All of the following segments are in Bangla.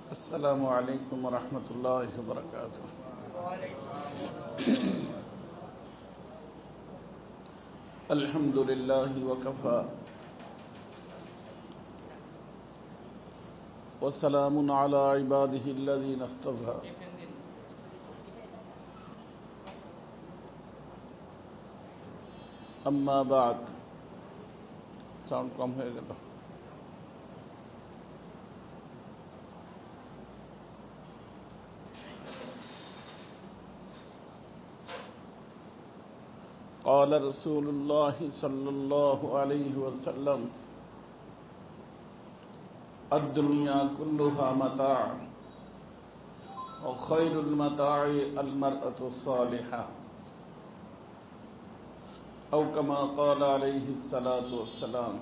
السلام عليكم ورحمة الله وبركاته. الحمد لله وكفى وسلام على عباده الذين اصطفى. أما بعد. সাউন্ড কম হয়ে গেল। قال رسول الله صلى الله عليه وسلم: الدنيا كلها متاع وخير المتاع المرأة الصالحة أو كما قال عليه الصلاة والسلام.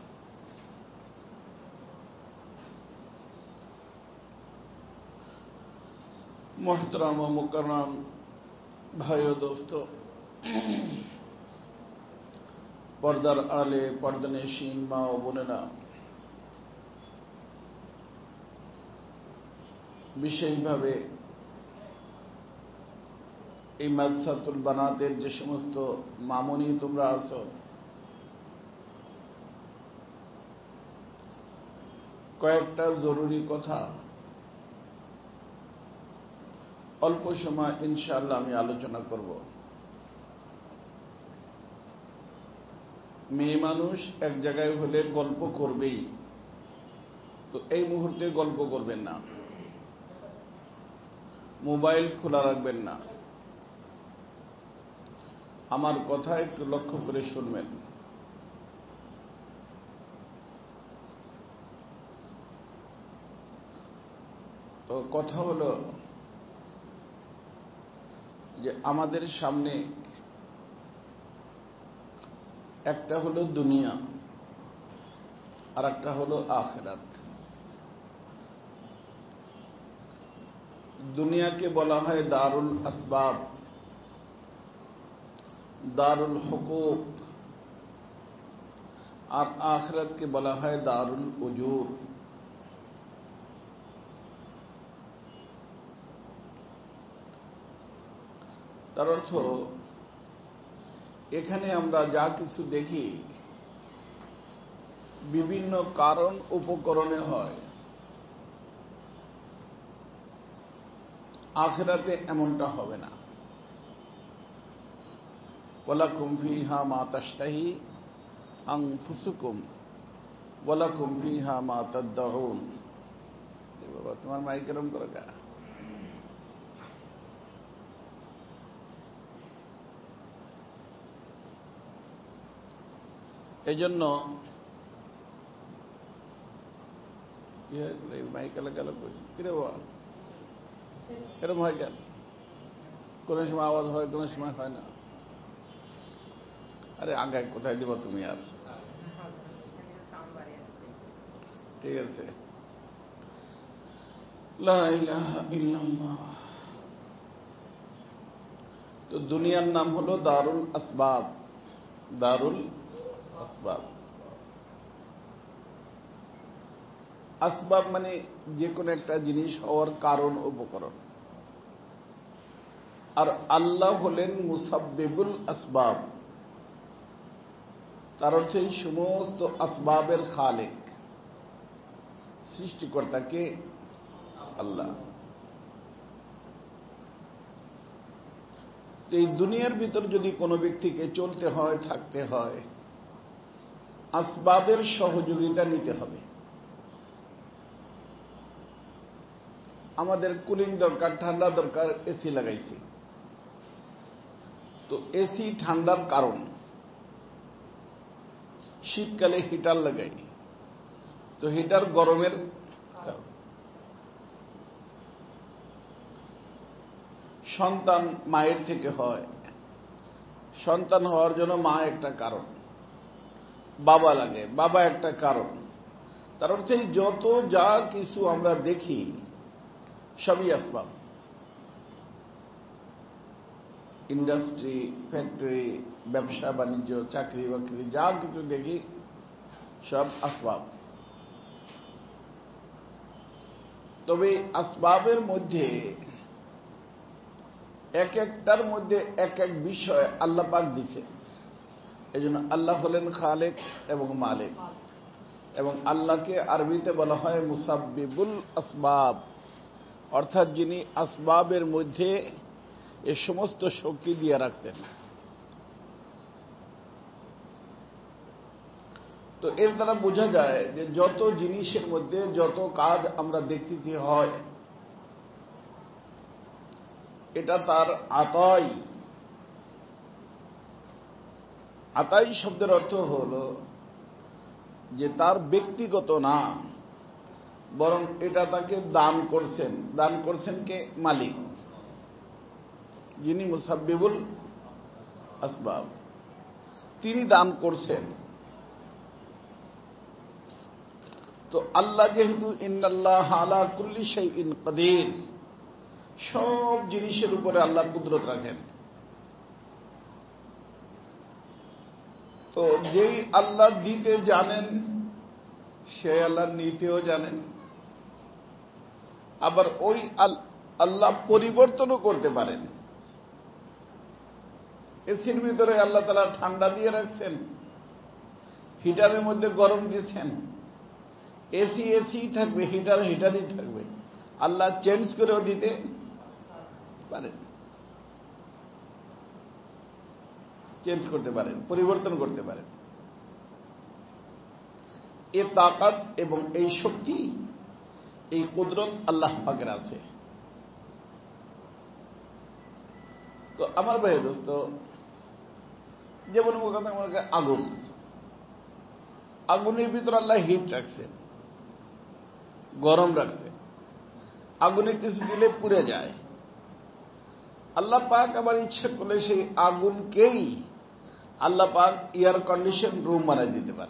محترم و مکرم بھائیو دوستو، পর্দার আলে পর্দানেশীন মা ও বোনেরা, বিশেষভাবে এই মাদ্রাসাতুল বানাতের যে সমস্ত মামুনি তোমরা আছো, কয়েকটা জরুরি কথা অল্প সময় ইনশাআল্লাহ আমি আলোচনা করব। মেয়ে মানুষ এক জায়গায় হলে গল্প করবেই, তো এই মুহূর্তে গল্প করবেন না, মোবাইল খোলা রাখবেন না, আমার কথা একটু লক্ষ্য করে শুনবেন। তো কথা হলো যে আমাদের সামনে একটা হলো দুনিয়া আর একটা হলো আখিরাত। দুনিয়াকে বলা হয় দারুল আসবাব, দারুল হুকুক, আর আখিরাতকে বলা হয় দারুল উজুর। তার অর্থ এখানে আমরা যা কিছু দেখি বিভিন্ন কারণ উপকরণে হয়, আখিরাতে এমনটা হবে না। ওয়ালাকুম ফিহা মা তাশতাহি আনফুসুকুম ওয়ালাকুম ফিহা মা তাদউন। বাবা, তোমার মাইক এরকম করে কা? এই জন্য মাইক এলাকা কিরে বাবা এরকম হয় কেন? কোন সময় আওয়াজ হয়, কোন সময় হয় না। আরে আগে কোথায় দিব তুমি? আর ঠিক আছে। লা ইলাহা ইল্লাল্লাহ। তো দুনিয়ার নাম হলো দারুল আসবাব, দারুল আসবাব। আসবাব মানে যে কোনো একটা জিনিস হওয়ার কারণ, উপকরণ। আর আল্লাহ হলেন মুসাব্বিবুল আসবাব, তার অর্থ এই সমস্ত আসবাবের খালেক, সৃষ্টিকর্তাকে আল্লাহ। এই দুনিয়ার ভিতর যদি কোনো ব্যক্তিকে চলতে হয়, থাকতে হয়, আসবাবের সহযোগিতা নিতে হবে। আমাদের কুলিং দরকার, ঠান্ডা দরকার, এসি লাগাইছি। তো এসি ঠান্ডার কারণ, শীতকালে হিটার লাগাই, তো হিটার গরমের কারণ। সন্তান মায়ের থেকে হয়, সন্তান হওয়ার জন্য মা একটা কারণ, বাবা লাগে, বাবা একটা কারণ। তার অর্থে যত যা কিছু আমরা দেখি সবই আসবাব। ইন্ডাস্ট্রি, ফ্যাক্টরি, ব্যবসা বাণিজ্য, চাকরি বাকরি, যা কিছু দেখি সব আসবাব। তবে আসবাবের মধ্যে এক একটার মধ্যে এক এক বিষয় আল্লাহ পাক দিছে। এই জন্য আল্লাহ হলেন খালেক এবং মালিক, এবং আল্লাহকে আরবিতে বলা হয় মুসাব্বিবুল আসবাব, অর্থাৎ যিনি আসবাবের মধ্যে এ সমস্ত শক্তি দিয়ে রাখছেন। তো এর দ্বারা বোঝা যায় যে যত জিনিসের মধ্যে যত কাজ আমরা দেখতেছি হয়, এটা তার আতাই। আতাই শব্দের অর্থ হল যে তার ব্যক্তিগত না, বরং এটা তাকে দান করছেন। দান করছেন কে? মালিক, যিনি মুসাব্বিবুল আসবাব, তিনি দান করছেন। তো আল্লাহ যেহেতু ইন্নাল্লাহ আলা কুল্লি শাইইন কাদির, সব জিনিসের উপরে আল্লাহ কুদরত রাখেন। তো যেই আল্লাহ দিতে জানেন সে আল্লাহ নিতেও জানেন, আবার ওই আল্লাহ পরিবর্তনও করতে পারেন। এসির ভিতরে আল্লাহ তাআলা ঠান্ডা দিয়ে রাখছেন, হিটারের মধ্যে গরম দিয়েছেন। এসি এসি থাকবে, হিটার হিটারই থাকবে। আল্লাহ চেঞ্জ করেও দিতে পারেন, চেঞ্জ করতে পারেন, পরিবর্তন করতে পারেন। এ তাকাত এবং এই শক্তি, এই কুদরত আল্লাহ পাকের আছে। তো আমার ভাই দোস্ত, যেমন আগুন, আগুনের ভিতর আল্লাহ হিট রাখছে, গরম রাখছে। আগুনে কিছু দিলে পুড়ে যায়। আল্লাহ পাক আবার ইচ্ছা করলে সেই আগুনকেই আল্লাহ পাক এয়ার কন্ডিশন রুম বানায় দিতে পারে।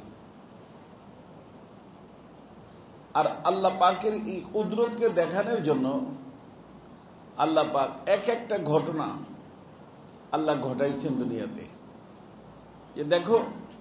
আর আল্লাহ পাকের এই কুদরতকে দেখানোর জন্য আল্লাহ পাক এক একটা ঘটনা আল্লাহ ঘটাইছেন দুনিয়াতে। যে দেখো,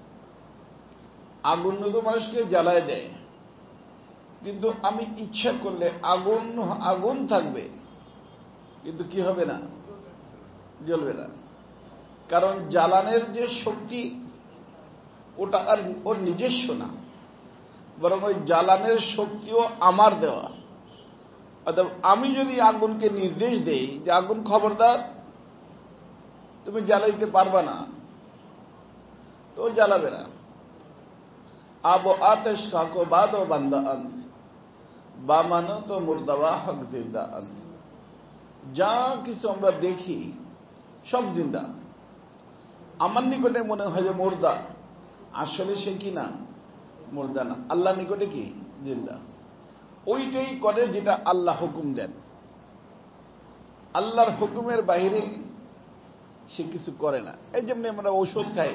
আগুন তো মানুষকে জ্বালায় দেয়, কিন্তু আমি ইচ্ছা করলে আগুন আগুন থাকবে, কিন্তু কি হবে না? জ্বলবে না। কারণ জ্বালানের যে শক্তি, ওটা আর ওর নিজস্ব না, বরং ওই জ্বালানের শক্তিও আমার দেওয়া। অর্থাৎ আমি যদি আগুনকে নির্দেশ দেই যে আগুন খবরদার, তুমি জ্বালাইতে পারবা না, তো জ্বালাবে না। আবো আতেশ কাকো বাদো বান্দা আন, বা মানো তো মুর্দাওয়া হক জিন্দা আন। যা কিছু আমরা দেখি সব জিন্দা। আমার নিকটে মনে হয় যে মুর্দা, আসলে সে কি না? মুর্দা না। আল্লাহ নিকটে কি? জিন্দা। ওইটাই করে যেটা আল্লাহ হুকুম দেন। আল্লাহর হুকুমের বাইরে সে কিছু করে না। এই যেমনি আমরা ঔষধ খাই,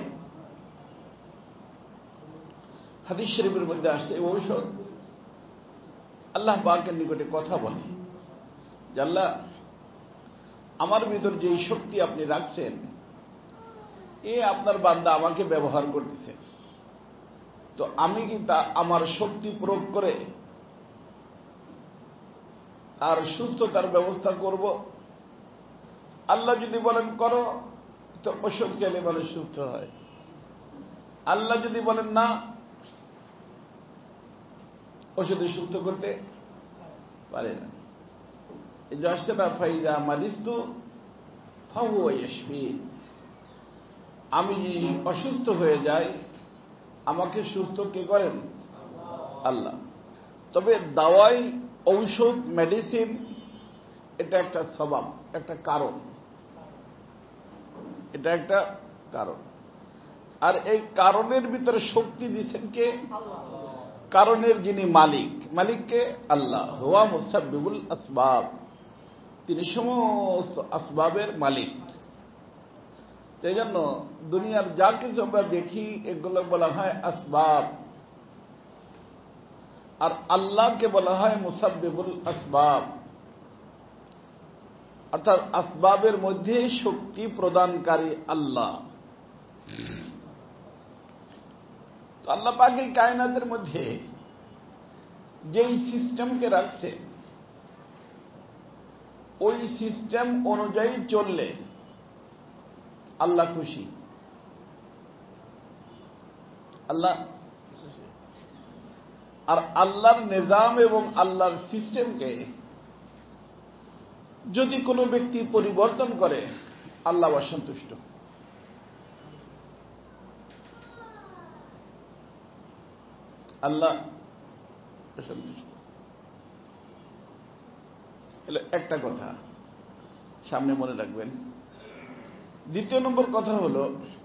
হাদিস শরীফের মধ্যে আসছে এই ঔষধ আল্লাহ পাকের নিকটে কথা বলে যে আল্লাহ, আমার ভিতর যে শক্তি আপনি রাখছেন, এ আপনার বান্দা আমাকে ব্যবহার করতেছে, তো আমি কি তা আমার শক্তি প্রয়োগ করে তার সুস্থতার ব্যবস্থা করব? আল্লাহ যদি বলেন করো, তো ওষুধ খেলে মানুষ সুস্থ হয়। আল্লাহ যদি বলেন না, ওষুধে সুস্থ করতে পারে না। এই যে আসছে না, ফাইদা মারিস্তু ফাহুয়া ইয়াশফিন, আমি অসুস্থ হয়ে যাই, আমাকে সুস্থ কে করেন? আল্লাহ। তবে দাওয়াই, ঔষধ, মেডিসিন, এটা একটা স্বভাব, একটা কারণ, এটা একটা কারণ। আর এই কারণের ভিতরে শক্তি দিচ্ছেন কে? কারণের যিনি মালিক, মালিককে আল্লাহ। হুয়া মুসাব্বিবুল আসবাব, তিনি সমস্ত আসবাবের মালিক। সেই জন্য দুনিয়ার যা কিছু আমরা দেখি, এগুলো বলা হয় আসবাব, আর আল্লাহকে বলা হয় মুসাব্বিবুল আসবাব, অর্থাৎ আসবাবের মধ্যে শক্তি প্রদানকারী আল্লাহ। তো আল্লাহ পাক এই কায়নাতের মধ্যে যেই সিস্টেমকে রাখছে, ওই সিস্টেম অনুযায়ী চললে আল্লাহ খুশি। আল্লাহ খুশি। আর আল্লাহর নিজাম এবং আল্লাহর সিস্টেমকে যদি কোনো ব্যক্তি পরিবর্তন করে আল্লাহ অসন্তুষ্ট। আল্লাহ অসন্তুষ্ট। এলো একটা কথা, সামনে মনে রাখবেন। দ্বিতীয় নম্বর কথা হলো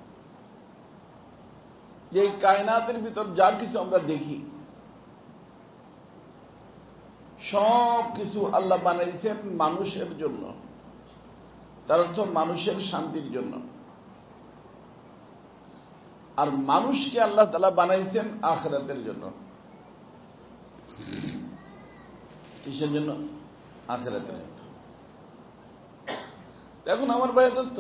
যে এই কায়নাতের ভিতর যা কিছু আমরা দেখি সব কিছু আল্লাহ বানাইছেন মানুষের জন্য, তার অর্থ মানুষের শান্তির জন্য। আর মানুষকে আল্লাহ তাআলা বানাইছেন আখিরাতের জন্য। কিসের জন্য? আখিরাতের জন্য। এখন আমার ভাই দোস্ত,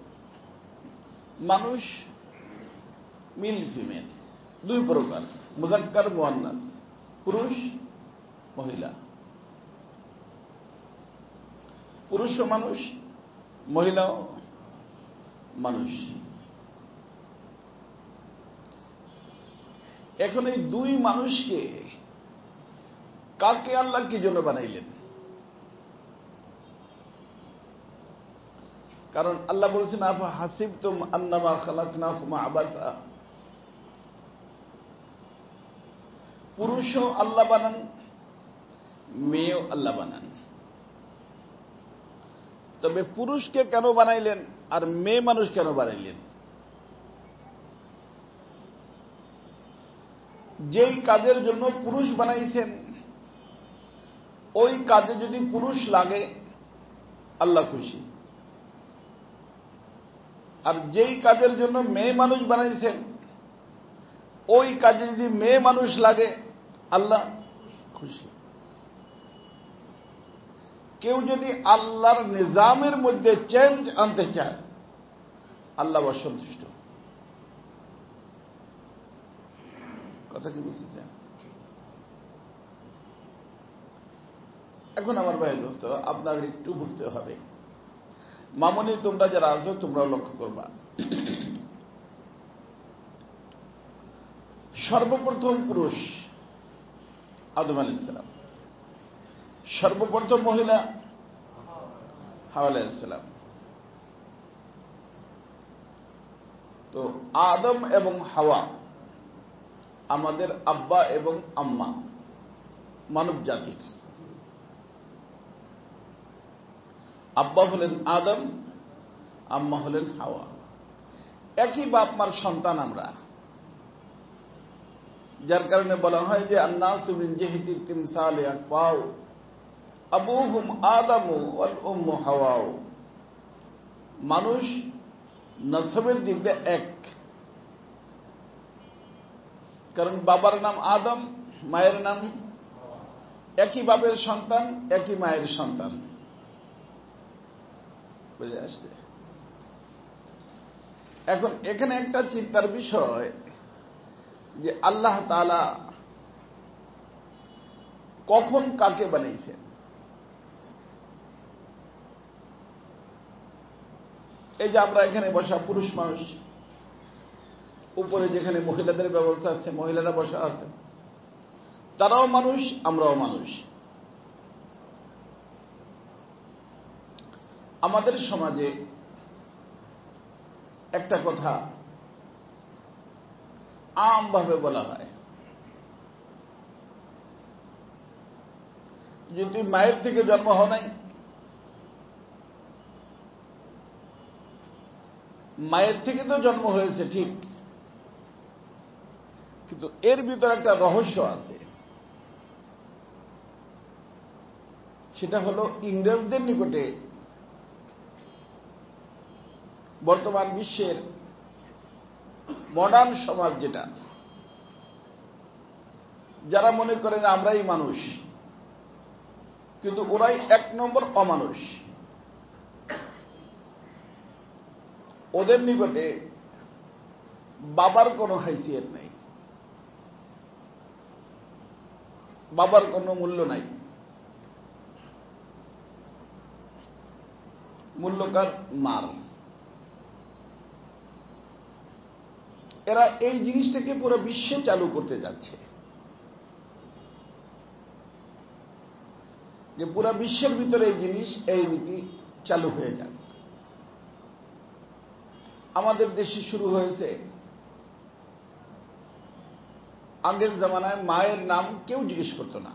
মানুষ মিল ফিমেল দুই প্রকার, মুযাক্কার মুআন্নাস, পুরুষ মহিলা। পুরুষও মানুষ, মহিলাও মানুষ। এখন এই দুই মানুষকে কাকে আল্লাহ কি জন্য বানাইলেন? কারণ আল্লাহ বলেছেন আফা হাসিবতুম আন্নামা খালাকনাকুম আবাসা। পুরুষও আল্লাহ বানান, মেয়েও আল্লাহ বানান। তবে পুরুষকে কেন বানাইলেন আর মেয়ে মানুষ কেন বানাইলেন? যেই কাজের জন্য পুরুষ বানাইছেন ওই কাজে যদি পুরুষ লাগে আল্লাহ খুশি। আর যেই কাজের জন্য মেয়ে মানুষ বানাইছেন ওই কাজে যদি মেয়ে মানুষ লাগে আল্লাহ খুশি। কেউ যদি আল্লাহর নিজামের মধ্যে চেঞ্জ আনতে চায় আল্লাহ অসন্তুষ্ট। কথা কি বুঝতেছেন? এখন আমার ভাই দোস্ত, আপনার একটু বুঝতে হবে। মামনি তোমরা যারা আছো তোমরাও লক্ষ্য করবা, সর্বপ্রথম পুরুষ আদম আলাইহিস সালাম, সর্বপ্রথম মহিলা হাওয়া আলাইহিস সালাম। তো আদম এবং হাওয়া আমাদের আব্বা এবং আম্মা মানব জাতির। আব্বা হলেন আদম, আম্মা হলেন হাওয়া। একই বাপ মার সন্তান আমরা, যার কারণে বলা হয় যে আন্নাসু মিন জিহতি তিমসাল আকবাউ আবুহুম আদামু ওয়াল উম্মু হাওয়া। মানুষ নসবের দিক দিয়ে এক, কারণ বাবার নাম আদম, মায়ের নাম, একই বাপের সন্তান, একই মায়ের সন্তান। বুঝে আসছে? এখন এখানে একটা চিন্তার বিষয় যে আল্লাহ তাআলা কখন কাকে বানিয়েছেন। এই যে আমরা এখানে বসা পুরুষ মানুষ, উপরে যেখানে মহিলাদের ব্যবস্থা আছে মহিলারা বসা আছে, তারাও মানুষ, আমরাও মানুষ। আমাদের সমাজে একটা কথা আমভাবে বলা হয় যে তুই মায়ের থেকে জন্ম হও নাই, মায়ের থেকে তো জন্ম হয়েছে ঠিক, কিন্তু এর ভিতরে একটা রহস্য আছে। সেটা হলো ইংরেজদের নিকটে বর্তমান বিশ্বের মডার্ন সমাজ যেটা, যারা মনে করে যে আমরাই মানুষ, কিন্তু ওরাই এক নম্বর অমানুষ। ওদের নিকটে বাবার কোনো হাইসিয়ত নাই, বাবার কোনো মূল্য নাই। মূল্যকার মার। এরা এই জিনিসটাকে পুরো বিশ্বে চালু করতে যাচ্ছে, যে পুরো বিশ্বের ভিতরে এই জিনিস, এই নীতি চালু হয়ে যাক। আমাদের দেশে শুরু হয়েছে। আগের জামানায় মায়ের নাম কেউ জিজ্ঞেস করত না,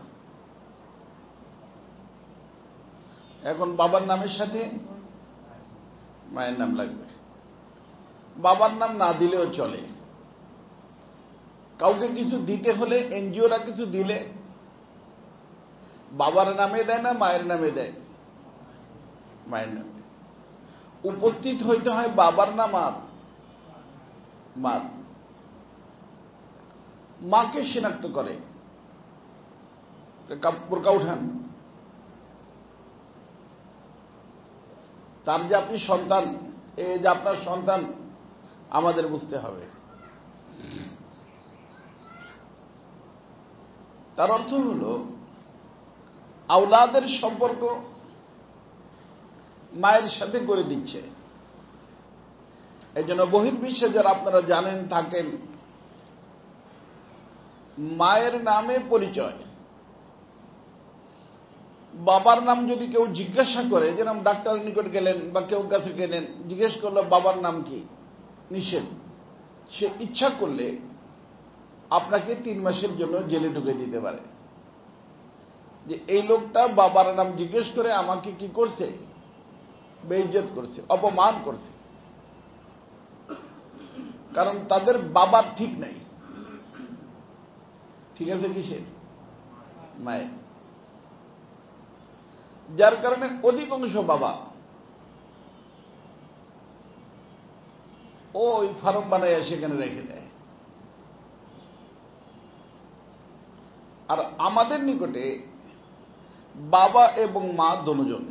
এখন বাবার নামের সাথে মায়ের নাম লাগবে। বাবার নাম না দিলেও চলে। কাউকে কিছু দিতে হলে, এনজিওরা কিছু দিলে বাবার নামে দেয় না মায়ের নামে দেয়? মায়ের নামে। উপস্থিত হইতে হয় বাবার নাম আর মার। মাকে শনাক্ত করে, বোরকা উঠান, তার যে আপনি সন্তান, এই যে আপনার সন্তান, আমাদের বুঝতে হবে। তার অর্থ হল আওলাদের সম্পর্ক মায়ের সাথে করে দিচ্ছে। এই জন্য বহির্বিশ্বে যারা আপনারা জানেন থাকেন, মায়ের নামে পরিচয়। বাবার নাম যদি কেউ জিজ্ঞাসা করে, যেরকম ডাক্তারের নিকট গেলেন বা কেউ কাছে গেলেন, জিজ্ঞেস করলো বাবার নাম কি, নিষেধ। সে ইচ্ছা করলে আপনাকে 3 মাসের জন্য জেলে ঢুকে দিতে পারে, যে এই লোকটা বাবার নাম জিজ্ঞেস করে আমাকে কি করছে, বেইজ্জত করছে, অপমান করছে। কারণ তাদের বাবার ঠিক নাই। ঠিক আছে কিসের? মায়ের। যার কারণে অধিকাংশ বাবা ওই ফার্ম বানায় সেখানে রেখে দেয়। আর আমাদের নিকটে বাবা এবং মা দুজন,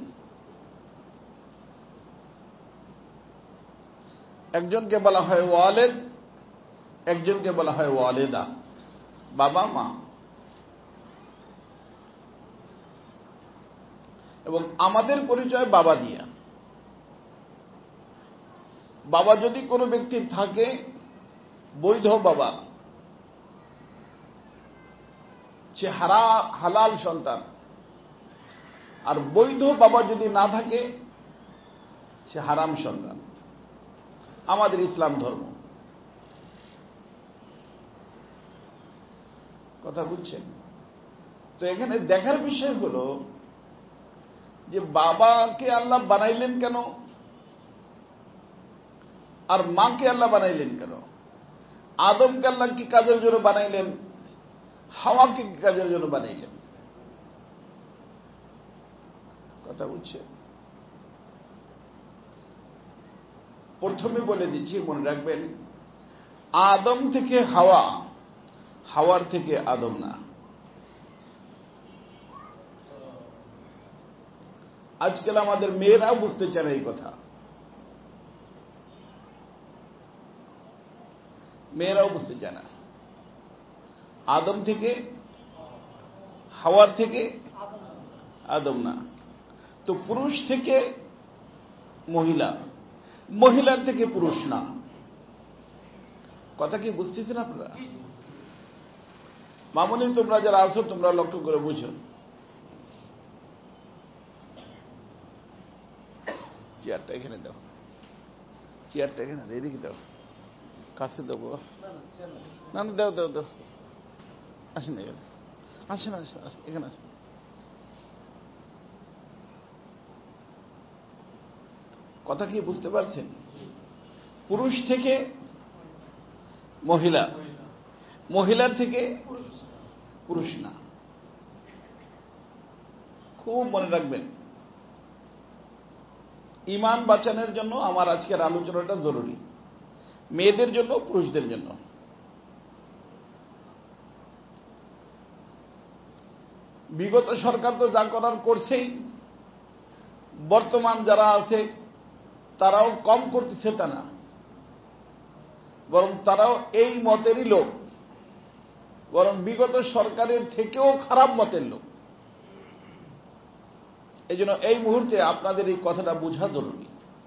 একজনকে বলা হয় ওয়ালেদ, একজনকে বলা হয় ওয়ালেদা, বাবা মা। এবং আমাদের পরিচয় বাবা দিয়া। বাবা যদি কোনো ব্যক্তির থাকে, বৈধ বাবা, সে হালাল সন্তান। আর বৈধ বাবা যদি না থাকে, সে হারাম সন্তান। আমাদের ইসলাম ধর্ম। কথা বুঝছেন? তো এখানে দেখার বিষয় হল যে বাবাকে আল্লাহ বানাইলেন কেন, আর মাকে আল্লাহ বানাইলেন কেন? আদমকে আল্লাহ কি কাজের জন্য বানাইলেন, হাওয়াকে কি কাজের জন্য বানাইলেন? কথা বুঝছেন? প্রথমে বলে দিচ্ছি, মনে রাখবেন, আদম থেকে হাওয়া, হাওয়ার থেকে আদম না। আজকাল আমাদের মেয়েরাও বুঝতে চায় না এই কথা। মেয়েরাও বুঝতে চায় না। আদম থেকে, হাওয়ার থেকে আদম না। তো পুরুষ থেকে মহিলা, মহিলার থেকে পুরুষ না। কথা কি বুঝতেছেন আপনারা? মামুনি, তোমরা যারা আছো তোমরা লক্ষ্য করে বুঝো। চেয়ারটা এখানে দাও, চেয়ারটা এখানে এদিকে দাও, কাছে দেবো না, না দাও দাও দাও। আসেন এখানে, আসেন আসেন, এখানে আসেন। কথা কি বুঝতে পারছেন? পুরুষ থেকে মহিলা, মহিলার থেকে পুরুষ না। খুব মনে রাখবেন, ঈমান বাঁচানোর জন্য আমার আজকের আলোচনাটা জরুরি, মেয়েদের জন্য, পুরুষদের জন্য। বিগত সরকার তো যা করার করছেই, বর্তমান যারা আছে তারাও কম করতেছে তা না, বরং তারাও এই মতেরই লোক, বরং বিগত সরকারের থেকেও খারাপ মতের লোক। এই জন্য এই মুহূর্তে আপনাদের এই কথাটা বোঝা জরুরি।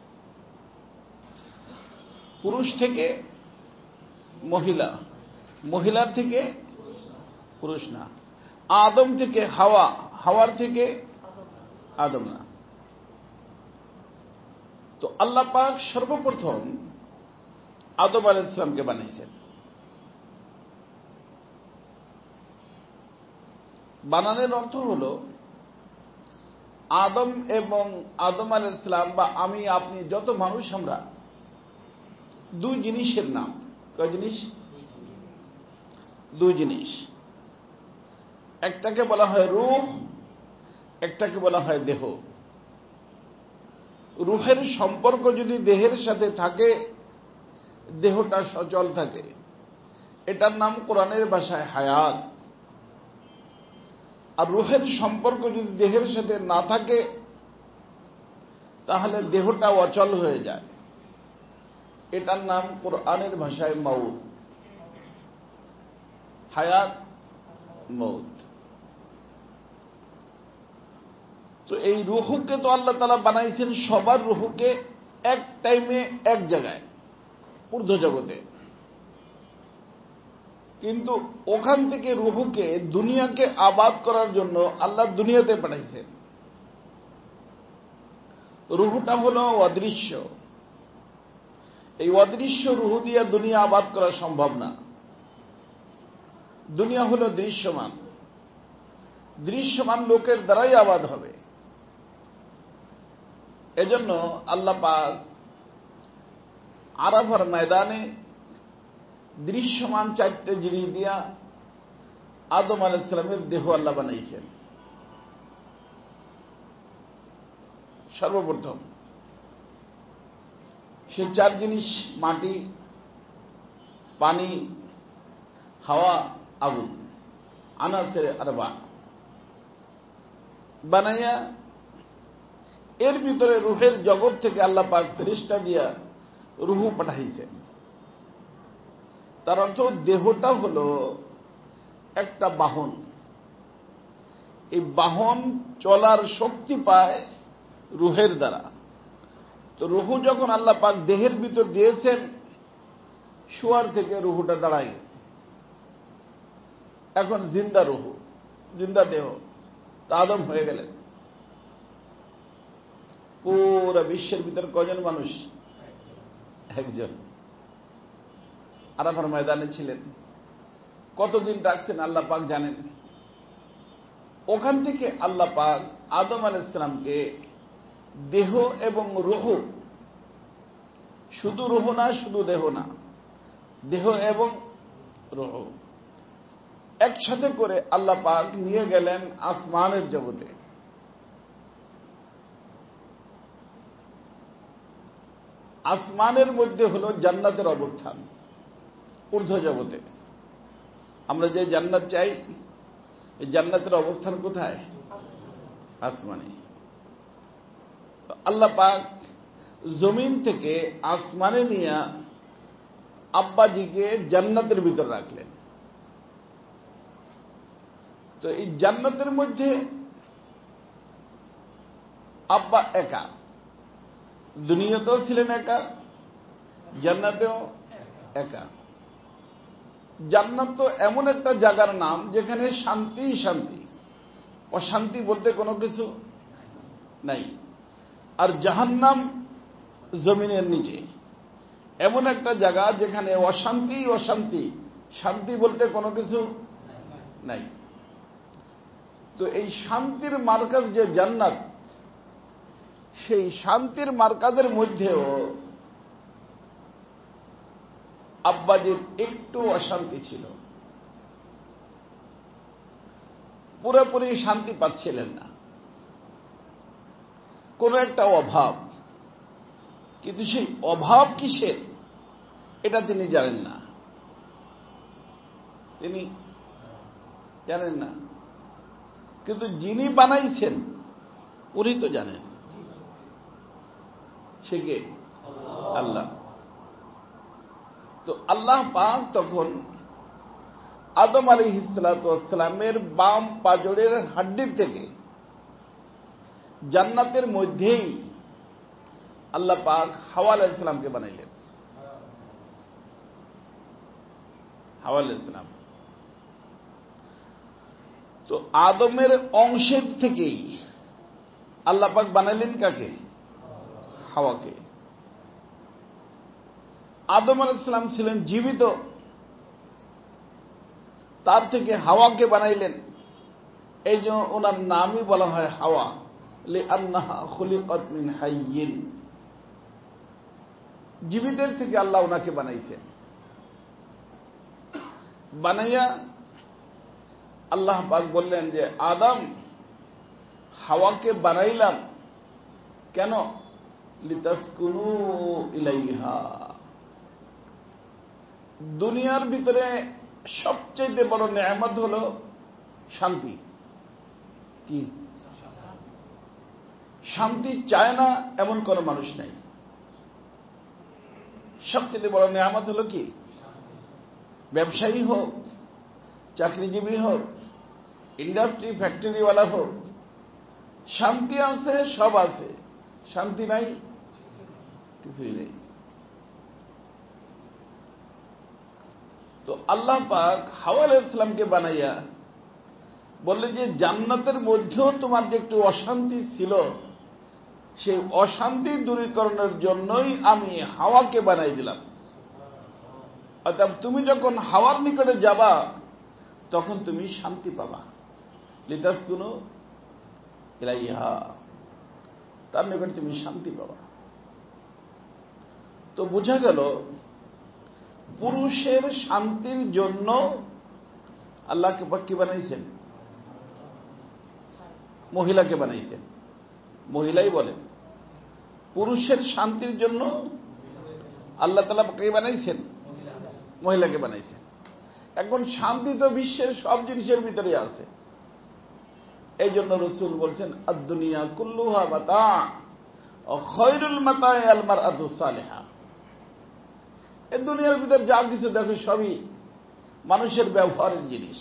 পুরুষ থেকে মহিলা, মহিলার থেকে পুরুষ না, আদম থেকে হাওয়া, হাওয়ার থেকে আদম না। তো আল্লাহ পাক সর্বপ্রথম আদম আলাইহিস সালামকে বানিয়েছেন। বানানোর অর্থ হল আদম এবং আদম আলাইহিস সালাম বা আমি আপনি যত মানুষ আমরা দুই জিনিসের নাম। কয় জিনিস? দুই জিনিস। একটাকে বলা হয় রূহ, একটাকে বলা হয় দেহ। রূহের সম্পর্ক যদি দেহের সাথে থাকে, দেহটা সচল থাকে, এটার নাম কোরআনের ভাষায় হায়াত। আর রূহের সম্পর্ক যদি দেহের সাথে না থাকে, তাহলে দেহটা অচল হয়ে যায়, এটার নাম কোরআনের ভাষায় মউত। হায়াত, মউত। তো এই রূহকে তো আল্লাহ তাআলা বানাইছেন সবার রূহকে এক টাইমে এক জায়গায়, ঊর্ধ্ব জগতে। কিন্তু ওখান থেকে রূহকে দুনিয়াকে আবাদ করার জন্য আল্লাহ দুনিয়াতে পাঠাইছেন। রূহটা হলো অদৃশ্য। এই অদৃশ্য রূহ দিয়ে দুনিয়া আবাদ করা সম্ভব না। দুনিয়া হলো দৃশ্যমান, দৃশ্যমান লোকের দ্বারাই আবাদ হবে। এজন্য আল্লাহ পাক আরাফার ময়দানে দৃশ্যমান চারটে জিনিস দিয়া আদম আলাইহিস সালামের দেহ আল্লাহ বানাইছেন। সর্বপ্রথম সে চার জিনিস: মাটি, পানি, হাওয়া, আগুন, আনাসের আরবা বানাইয়া এর ভিতরে রূহের জগৎ থেকে আল্লাহ পাক ফেরেশতা দিয়া রূহ পাঠাইছেন। তার অর্থ দেহটা হলো একটা বাহন। এই বাহন চলার শক্তি পায় রূহের দ্বারা। তো রূহ যখন আল্লাহ পাক দেহের ভিতর দিয়েছেন, শোয়ার থেকে রূহটা দাঁড়ায় গেছে, এখন জিন্দা রূহ, জিন্দা দেহ। তা আদম হয়ে গেলেন। পুরো বিশ্বের ভিতর কজন মানুষ? একজন। আরাফার ময়দানে ছিলেন। কতদিন রাখছেন আল্লাহ পাক জানেন। ওখান থেকে আল্লাহ পাক আদম আলাইহিস সালামকে দেহ এবং রূহ, শুধু রূহ না, শুধু দেহ না, দেহ এবং রূহ একসাথে করে আল্লাহ পাক নিয়ে গেলেন আসমানের জগতে। আসমানের মধ্যে হলো জান্নাতের অবস্থান, ঊর্ধ্ব জগতে। আমরা যে জান্নাত চাই, এই জান্নাতের অবস্থান কোথায়? আসমানে। তো আল্লাহ পাক জমিন থেকে আসমানে নিয়ে আব্বাজিকে জান্নাতের ভিতর রাখলেন। তো এই জান্নাতের মধ্যে আব্বা একা, দুনিয়াতেও ছিলেন একা, জান্নাতেও একা। জান্নাত তো এমন একটা জায়গার নাম যেখানে শান্তি শান্তি, অশান্তি বলতে কোনো কিছু নাই। আর জাহান্নাম জমিনের নিচে, এমন একটা জায়গা যেখানে অশান্তি অশান্তি, শান্তি বলতে কোনো কিছু নাই। তো এই শান্তির মার্কাজ যে জান্নাত, সেই শান্তির মার্কাজের মধ্যেও আব্বাজির একটু অশান্তি ছিল, পুরোপুরি শান্তি পাচ্ছিলেন না, কোন একটা অভাব। কিন্তু সেই অভাব কিসের এটা তিনি জানেন না, তিনি জানেন না। কিন্তু যিনি বানাইছেন উনি তো জানেন। সে কে? আল্লাহ। তো আল্লাহ পাক তখন আদম আলাইহিস সালাতু ওয়াস সালামের বাম পাজরের হাড্ডির থেকে জান্নাতের মধ্যেই আল্লাহ পাক হাওয়া আলাইহিস সালামকে বানাইলেন। হাওয়া আলাইহিস সালাম তো আদমের অংশের থেকেই আল্লাহ পাক বানাইলেন কাকে? হাওয়াকে। আদম আলাইহিস সালাম ছিলেন জীবিত, তার থেকে হাওয়াকে বানাইলেন। এই জন্য ওনার নামই বলা হয় হাওয়া, লিআন্নাহা খুলিকাত মিন হাইয়িন। জীবিতের থেকে আল্লাহ ওনাকে বানাইছেন। বানাইয়া আল্লাহ পাক বললেন যে আদম, হাওয়াকে বানাইলাম কেন? লিতাসকুনু ইলাইহা। দুনিয়ার ভিতরে সবচেয়ে বড় নেয়ামত হলো শান্তি। কি শান্তি চায় না এমন কোন মানুষ নাই। সবচেয়ে বড় নেয়ামত হলো কি? ব্যবসায়ী হোক, চাকরিজীবী হোক, ইন্ডাস্ট্রি ফ্যাক্টরিওয়ালা হোক, শান্তি আছে, সব আছে, শান্তি নাই, কিছুই নেই। তো আল্লাহ পাক হাওয়া আলাইহিস সালামকে বানাইয়া বললেন যে জান্নাতের মধ্যেও তোমার যে একটু অশান্তি ছিল, সেই অশান্তি দূরীকরণের জন্যই আমি হাওয়াকে বানাই দিলাম। অর্থাৎ তুমি যখন হাওয়ার নিকটে যাবা তখন তুমি শান্তি পাবা। লিতাসকুনু ইলাইহা, তার নিকটে তুমি শান্তি পাবা। তো বোঝা গেল পুরুষের শান্তির জন্য আল্লাহকে কি বানাইছেন? মহিলাকে বানাইছেন। মহিলাই বলেন পুরুষের শান্তির জন্য আল্লাহ তাআলা কে বানাইছেন? মহিলাকে বানাইছেন। এখন শান্তি তো বিশ্বের সব জিনিসের ভিতরে আছে। এই জন্য রাসূল বলছেন আদ-দুনিয়া কুল্লুহা মাতা ওয়া খায়রুল মাতা'i আল মারআতু সালিহা। এই দুনিয়ার ভিতর যা কিছু দেখো সবই মানুষের ব্যবহারের জিনিস,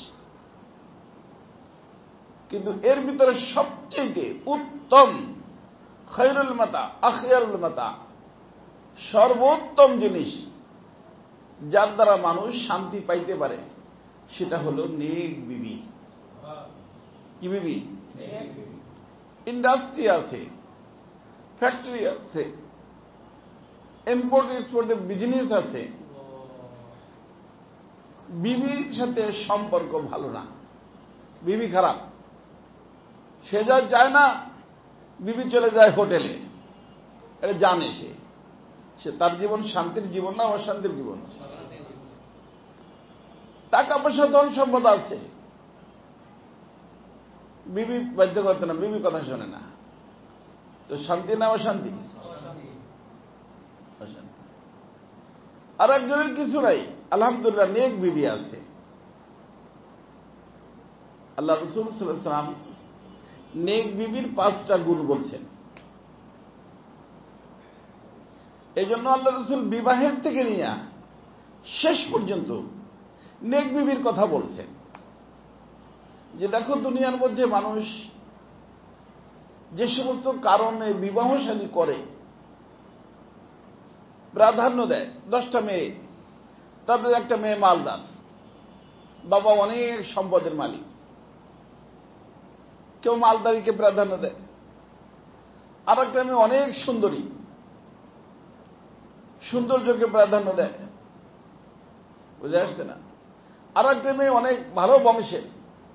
কিন্তু এর ভিতরে সবচেয়ে উত্তম খায়রুল মাতা, আখিয়ারুল মাতা, সর্বোত্তম জিনিস যার দ্বারা মানুষ শান্তি পাইতে পারে সেটা হলো নেক বিবি। কি বিবি? ইন্ডাস্ট্রি আছে, ফ্যাক্টরি আছে, ইম্পোর্ট এক্সপোর্টের বিজনেস আছে, বিবির সাথে সম্পর্ক ভালো না, বিবি খারাপ, সে যা চায় না, বিবি চলে যায় হোটেলে, এটা জানে সে তার জীবন শান্তির জীবন না অশান্তির জীবন। টাকা পয়সা ধন সম্পদ আছে, বিবি বাধ্য করতে না, বিবি কথা শোনে না, তো শান্তি না অশান্তি? অশান্তি। আর একজনের কিছু নাই, আলহামদুলিল্লাহ নেক বিবি আছে। আল্লাহ রাসূল সাল্লাল্লাহু আলাইহি ওয়াসাল্লাম নেক বিবির 5টা গুণ বলছেন। এই জন্য আল্লাহ রাসূল বিবাহের থেকে নিয়ে শেষ পর্যন্ত নেক বিবির কথা বলছেন যে দেখো দুনিয়ার মধ্যে মানুষ যে সমস্ত কারণে বিবাহ শাদী করে, প্রাধান্য দেয় 10টা মেয়ে, তাদের একটা মেয়ে মালদার, বাবা অনেক সম্পদের মালিক, কেউ মালদারিকে প্রাধান্য দেয়। আর একটা মেয়ে অনেক সুন্দরী, সৌন্দর্যকে প্রাধান্য দেয়, বুঝে আসছে না? আর একটা মেয়ে অনেক ভালো বংশের,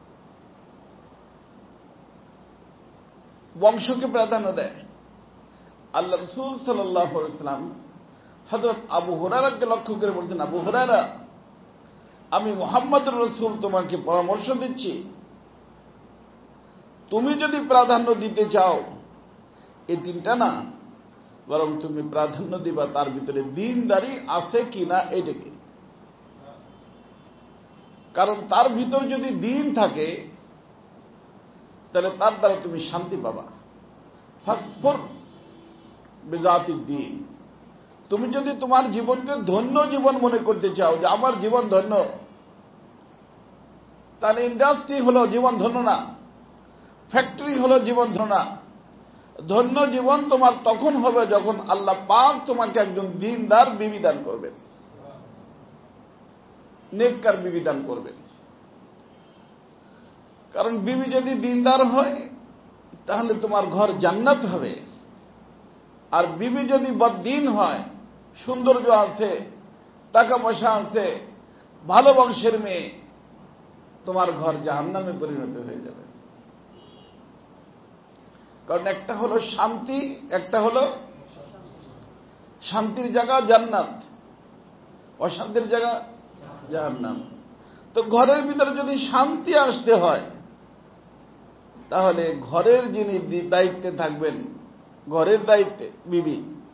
বংশকে প্রাধান্য দেয়। আল্লাহ রাসূল সাল্লাল্লাহু আলাইহি ওয়াসাল্লাম হযরত আবু হুরায়রাকে লক্ষ্য করে বলছেন, আবু হুরায়রা, আমি মুহাম্মদুর রাসূল তোমাকে পরামর্শ দিচ্ছি, তুমি যদি প্রাধান্য দিতে চাও এই 3টা না, বরং তুমি প্রাধান্য দিবা তার ভিতরে দ্বীনদারি আছে কিনা এটাকে। কারণ তার ভিতর যদি দ্বীন থাকে তাহলে তার দ্বারা তুমি শান্তি পাবা। ফাসফুর বিযাতিদ দ্বীন, তুমি যদি তোমার জীবনকে ধন্য জীবন মনে করতে চাও যে আমার জীবন ধন্য, তাহলে ইন্ডাস্ট্রি হলো জীবন ধন্য না, ফ্যাক্টরি হলো জীবন ধন্য না, ধন্য জীবন তোমার তখন হবে যখন আল্লাহ পাক তোমাকে একজন দ্বীনদার বিবি দান করবেন, নেককার বিবি দান করবেন। কারণ বিবি যদি দ্বীনদার হয় তাহলে তোমার ঘর জান্নাত হবে, আর বিবি যদি বদ্দীন হয়, সৌন্দর্য আছে, টাকা পয়সা আছে, ভালো বংশের মেয়ে, তোমার ঘর জাহান্নামে পরিণত হয়ে যাবে। কারণ একটা হলো শান্তি, একটা হলো শান্তির জায়গা জান্নাত, অশান্তির জায়গা জাহান্নাম। তো ঘরের ভিতরে যদি শান্তি আসতে হয় তাহলে ঘরের যিনি দায়িত্বে থাকবেন, ঘরের দায়িত্বে বিবি।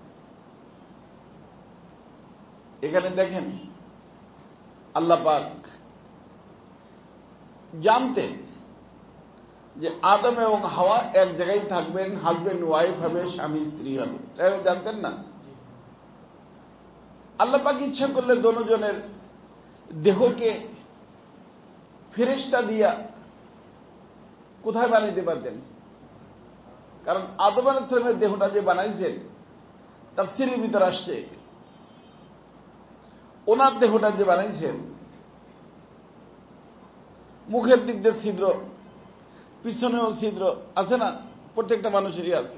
এখানে দেখেন আল্লাহ পাক জানতেন যে আদম এবং হাওয়া এক জায়গায় থাকবেন, হাজবেন্ড ওয়াইফ হবে, স্বামী স্ত্রী হবে, তাই জানতেন না? আল্লাহ পাক ইচ্ছা করলে দোনোজনের দেহকে ফেরেশতা দিয়া কোথায় বানাইতে পারতেন। কারণ আদম আলাইহিস সালামের দেহটা যে বানাইছেন, তাফসীরের ভিতর আসছে, ওনার দেহটা যে বানাইছেন, মুখের দিক দিয়ে ছিদ্র, পিছনেও ছিদ্র আছে না, প্রত্যেকটা মানুষেরই আছে।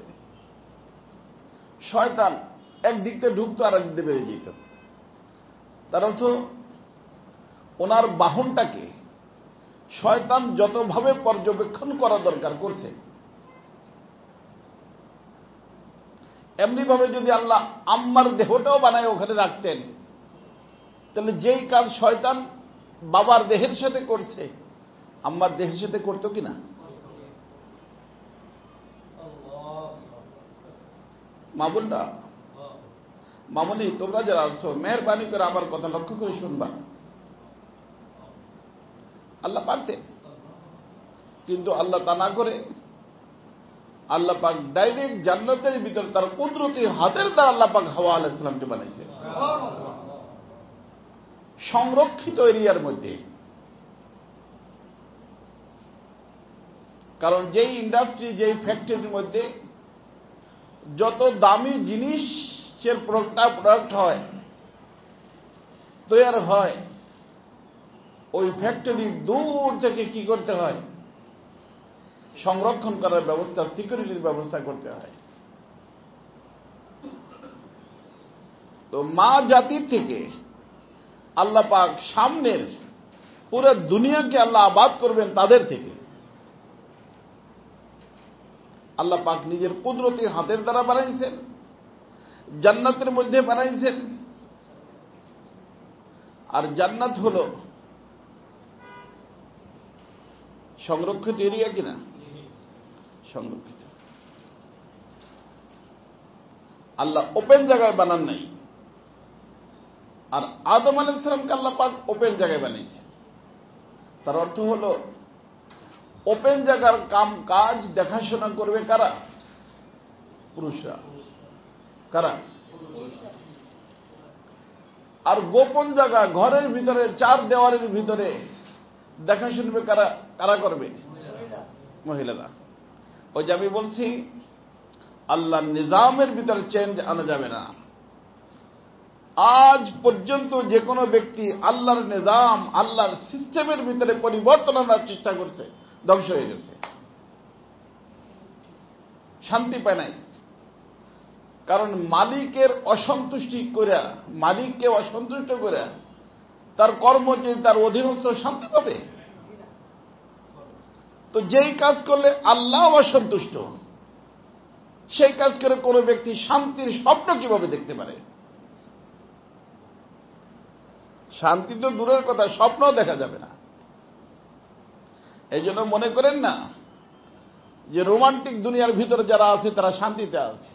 শয়তান একদিক থেকে ঢুকতো আর একদিক দিয়ে বেরিয়ে যেত। তার অর্থ ওনার বাহনটাকে শয়তান যতভাবে পর্যবেক্ষণ করা দরকার করছে, এমনি ভাবে যদি আল্লাহ আম্মার দেহটাও বানায় ওখানে রাখতেন, তাহলে যেই কাজ শয়তান বাবার দেহের সাথে করছে আম্মার দেহের সাথে করতো কিনা? মামুনরা, মামুনি, তোমরা যারা আছো মেহরবানি করে আমার কথা লক্ষ্য করে শুনবা। আল্লাহ পারতেন, কিন্তু আল্লাহ তা না করে আল্লাহ পাক ডাইরেক্ট জান্নাতের ভিতরে তার কুদরতি হাতের দ্বারা আল্লাহ পাক হাওয়া আলাইহিস সালামকে বানাইছে, সংরক্ষিত এরিয়ার মধ্যে। কারণ যেই ইন্ডাস্ট্রি, যেই ফ্যাক্টরির মধ্যে যত দামি জিনিসের প্রোডাক্ট হয়, তৈরি হয়, ওই ফ্যাক্টরি দূর থেকে কি করতে হয়? সংরক্ষণ করার ব্যবস্থা, সিকিউরিটির ব্যবস্থা করতে হয়। তো মা জাতির থেকে আল্লাহ পাক সামনের পুরো দুনিয়াকে আল্লাহ আবাদ করবেন তাদের থেকে আল্লাহ পাক নিজের কুদরতি হাতের দ্বারা বানাইছেন, জান্নাতের মধ্যে বানাইছেন। আর জান্নাত হল সংরক্ষিত এরিয়া কিনা? সংরক্ষিত। আল্লাহ ওপেন জায়গায় বানান নাই। আর আদম আলাইহিস সালামকে আল্লাহ পাক ওপেন জায়গায় বানিয়েছে। তার অর্থ হল ওপেন জায়গার কাম কাজ দেখাশোনা করবে কারা? পুরুষরা। কারা? আর গোপন জায়গা ঘরের ভিতরে, চার দেওয়ালের ভিতরে দেখাশুনবে কারা? কারা করবে? মহিলারা। ওই যে আমি বলছি আল্লাহর নিজামের ভিতরে চেঞ্জ আনা যাবে না। আজ পর্যন্ত যে কোনো ব্যক্তি আল্লাহর নিজাম, আল্লাহর সিস্টেমের ভিতরে পরিবর্তন আনার চেষ্টা করছে, ধ্বংস হয়ে গেছে, শান্তি পায় নাই। কারণ মালিকের অসন্তুষ্টি করে, মালিককে অসন্তুষ্ট করে তার কর্মচারী, তার অধীনস্থ শান্তি পাবে? তো যেই কাজ করলে আল্লাহ অসন্তুষ্ট, সেই কাজ করে কোনো ব্যক্তি শান্তির স্বপ্ন কিভাবে দেখতে পারে? শান্তি তো দূরের কথা, স্বপ্নও দেখা যাবে না। এই জন্য মনে করেন না যে রোমান্টিক দুনিয়ার ভিতরে যারা আছে তারা শান্তিতে আছে,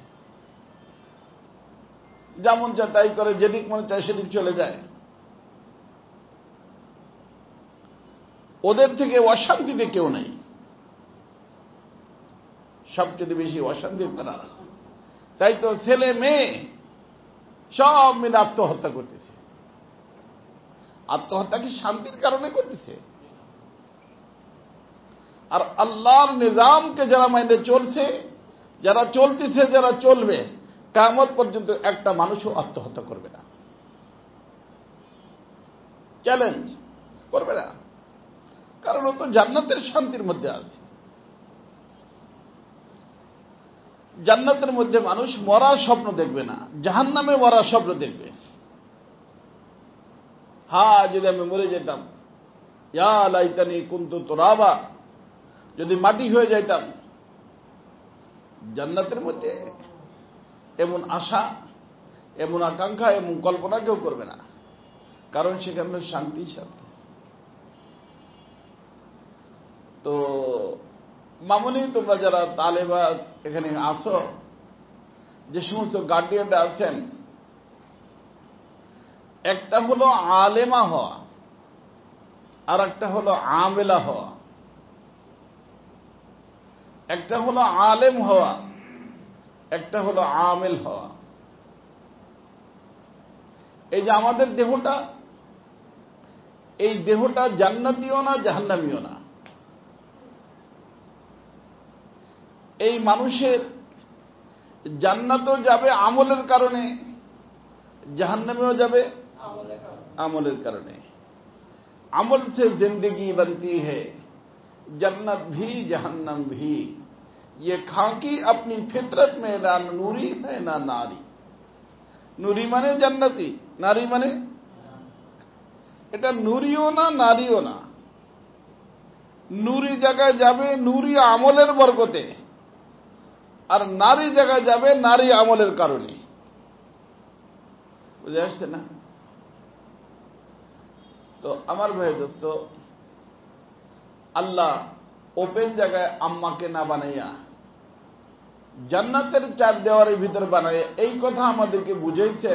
যেমন চায় তাই করে, যেদিক মনে চায় সেদিক চলে যায়। ওদের থেকে অশান্তিতে কেউ নেই। সবচেয়ে বেশি অশান্তি তারা। তাই তো ছেলে মেয়ে সব মিলে আত্মহত্যা করতেছে। আত্মহত্যা কি শান্তির কারণে করতেছে? আর আল্লাহর নিজামকে যারা মাইনে চলছে, যারা চলতেছে, যারা চলবে, কিয়ামত পর্যন্ত একটা মানুষও আত্মহত্যা করবে না। চ্যালেঞ্জ করবে না, কারণ ও তো জান্নাতের শান্তির মধ্যে আছে। জান্নাতের মধ্যে মানুষ মরার স্বপ্ন দেখবে না, জাহান্নামে মরার স্বপ্ন দেখবে। হ্যাঁ, যদি আমি মরে যেতাম, ইয়া লাইতানি কুনতু তুরাবা, যদি মাটি হয়ে যাইতাম। জান্নাতের মধ্যে এমন আশা, এমন আকাঙ্ক্ষা, এমন কল্পনা কেউ করবে না, কারণ সেখানে শান্তি শান্তি। তো মামুনি, তোমরা যারা তালেবা এখানে আসো, যে সমস্ত গার্ডিয়ানরা আছেন, একটা হলো আলেমা হওয়া, আর একটা হলো আমেলা হওয়া। একটা হলো আলেম হওয়া, একটা হলো আমেল হওয়া। এই যে আমাদের দেহটা, এই দেহটা জান্নাতীয় না, জাহান্নামীয় না। এই মানুষের জান্নাতও যাবে আমলের কারণে, জাহান্নামেও যাবে আমলের কারণে। আমল से जिंदगी बनती है, जन्नत भी जहन्नम भी, ये खाकी अपनी फितरत में ना नूरी है ना नारी। नूरी माने জান্নাতি, নারী মানে এটা নুরিও না, নারীও না। নুরি জায়গায় যাবে নুরি আমলের বরকতে, আর নারী জায়গায় যাবে নারী আমলের কারণে। বুঝে আসছে না? তো আমার ভাই দোস্ত, আল্লাহ ওপেন জায়গায় আম্মাকে না বানাইয়া জান্নাতের চার দেওয়ারের ভিতর বানাইয়া এই কথা আমাদেরকে বুঝাইছেন।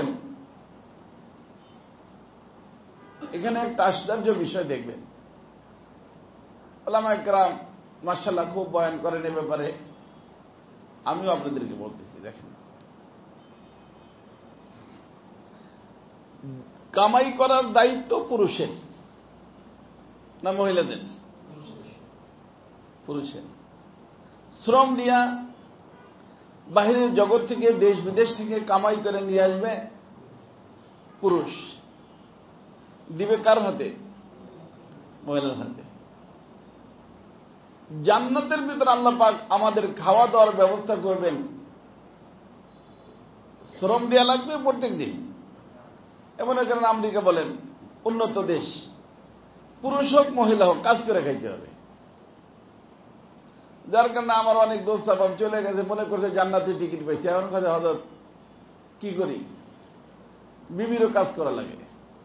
এখানে একটা আশ্চর্য বিষয় দেখবেন, উলামায়ে কেরাম মাশাআল্লাহ খুব বয়ান করেন এ ব্যাপারে। আমিও আপনাদেরকে বলতেছি, দেখেন, কামাই করার দায়িত্ব পুরুষের না মহিলাদের? পুরুষের। শ্রম দিয়া বাহিরের জগৎ থেকে, দেশ বিদেশ থেকে কামাই করে নিয়ে আসবে পুরুষ। দিবে কার হাতে? মহিলার হাতে। জান্নাতের ভিতর আল্লাহ পাক আমাদের খাওয়া দাওয়ার ব্যবস্থা করবেন, শ্রম দেওয়া লাগবে প্রত্যেক দিন। এমন কারণ আমেরিকা বলেন, উন্নত দেশ, পুরুষ হোক মহিলা হোক কাজ করে খাইতে হবে। যার কারণে আমার অনেক দোস্ত বাপ চলে গেছে, মনে করছে জান্নাতের টিকিট পাইছে। এমন কথা, হযরত কি করি, বিবিরও কাজ করা লাগে।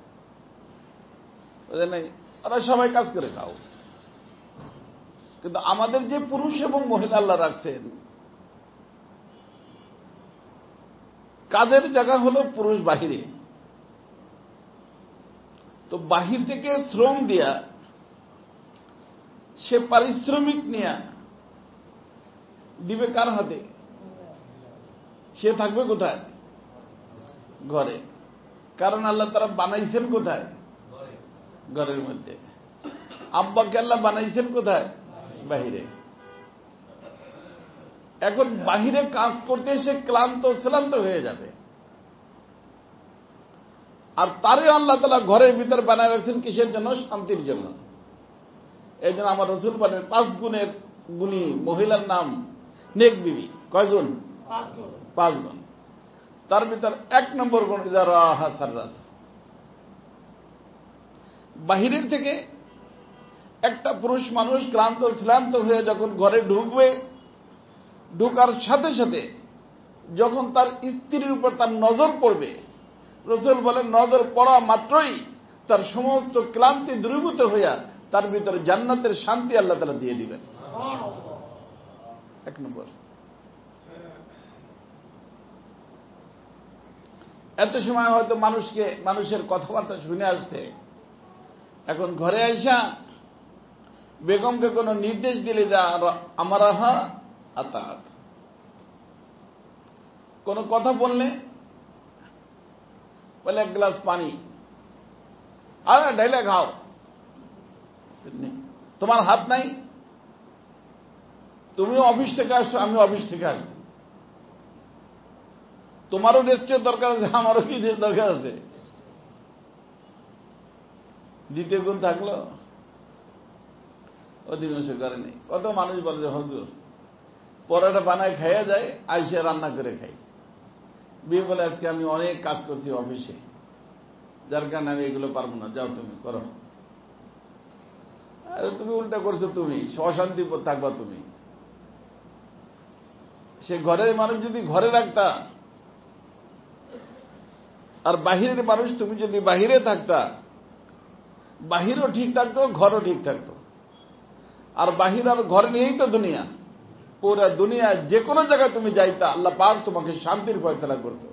নাই, ওরা সবাই কাজ করে খাও। কিন্তু আমাদের যে পুরুষ এবং মহিলা আল্লাহ রাখছেন, কাজের জায়গা হলো পুরুষ বাহিরে। তো বাহির থেকে শ্রম দিয়া, সে পারিশ্রমিক নিয়ে দিবে কার হাতে? সে থাকবে কোথায়? ঘরে। কারণ আল্লাহ তারা বানাইছেন কোথায়? ঘরের মধ্যে। আব্বাকে আল্লাহ বানাইছেন কোথায়? বাহিরে। এখন বাহিরে কাজ করতে সে ক্লান্ত হয়ে যাবে, আর তারে আল্লাহ তাআলা ঘরের ভিতর বানায় রাখছেন কিসের জন্য? শান্তির জন্য। এই জন্য আমার রাসূল বলেন 5 গুণের গুণী মহিলার নাম নেক বিবি। কয় গুণ? 5 গুণ। তার ভিতর 1 নম্বর গুণ ইযা রাহা সাররাত। বাহিরের থেকে একটা পুরুষ মানুষ ক্লান্ত হয়ে যখন ঘরে ঢুকবে, ঢুকার সাথে সাথে যখন তার স্ত্রীর উপর তার নজর পড়বে, রাসূল বলেন নজর পড়া মাত্রই তার সমস্ত ক্লান্তি দূরীভূত হইয়া তার ভিতরে জান্নাতের শান্তি আল্লাহ তাআলা দিয়ে দিবেন। 1 নম্বর। এত সময় হয়তো মানুষের কথাবার্তা শুনে আসছে, এখন ঘরে আইসা বেগমকে কোনো নির্দেশ দিলে যা আমারাহা আতাত, কোন কথা বললে বলে 1 গ্লাস পানি, আরে ঢেলে খাও, তোমার হাত নাই, তুমি অফিস থেকে আসছো, আমি অফিস থেকে আসছি, তোমারও রেস্টের দরকার আছে, আমারও কি দরকার আছে? দ্বিতীয় গুণ থাকলো অধিকাংশ করে নেই। কত মানুষ বলে যে হুজুর পরোটা বানায় খাইয়া যায়, আইসে রান্না করে খাই। বিয়ে বলে আজকে আমি অনেক কাজ করছি অফিসে, যার কারণে আমি এগুলো পারবো না, যাও তুমি করো। তুমি উল্টা করছো, তুমি অশান্তি থাকবা তুমি। সে ঘরের মানুষ যদি ঘরে রাখতা, আর বাহিরের মানুষ তুমি যদি বাহিরে থাকতা, বাহিরও ঠিক থাকতো, ঘরও ঠিক থাকতো। আর বাহির আর ঘর নিয়েই তো দুনিয়া। পুরা দুনিয়া যে কোনো জায়গায় তুমি যাইতা, আল্লাহ পাক তোমাকে শান্তির ফয়সালা করতো।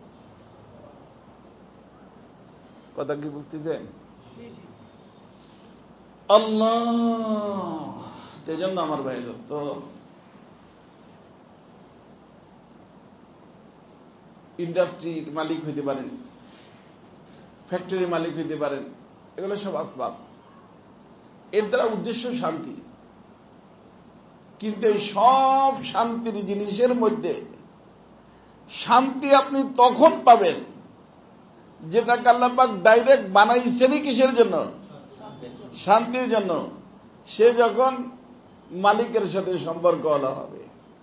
কথা কি বুঝতেছেন? আল্লাহ, সেই জন্য আমার ভাই দোস্ত, ইন্ডাস্ট্রির মালিক হইতে পারেন, ফ্যাক্টরির মালিক হইতে পারেন, এগুলো সব আসবাব। এর দ্বারা উদ্দেশ্য শান্তি। কিন্তু এই সব শান্তির জিনিসের মধ্যে শান্তি আপনি তখন পাবেন যেটাকে আল্লাহ পাক ডাইরেক্ট বানাইছেনই কিসের জন্য? শান্তির জন্য। সে যখন মালিকের সাথে সম্পর্ক হলো হবে।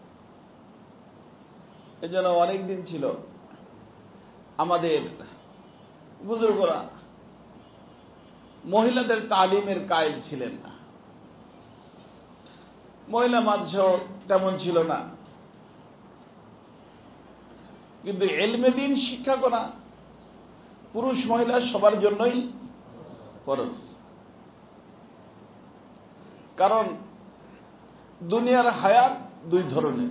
এই জন্য অনেকদিন ছিল আমাদের বুজুর্গরা মহিলাদের তালিমের কায়েল ছিলেন না। মহিলা মাদ্রাসা তেমন ছিল না, কিন্তু ইলমে দ্বীন শিক্ষা করা পুরুষ মহিলা সবার জন্যই ফরজ। কারণ দুনিয়ার হায়াত দুই ধরনের।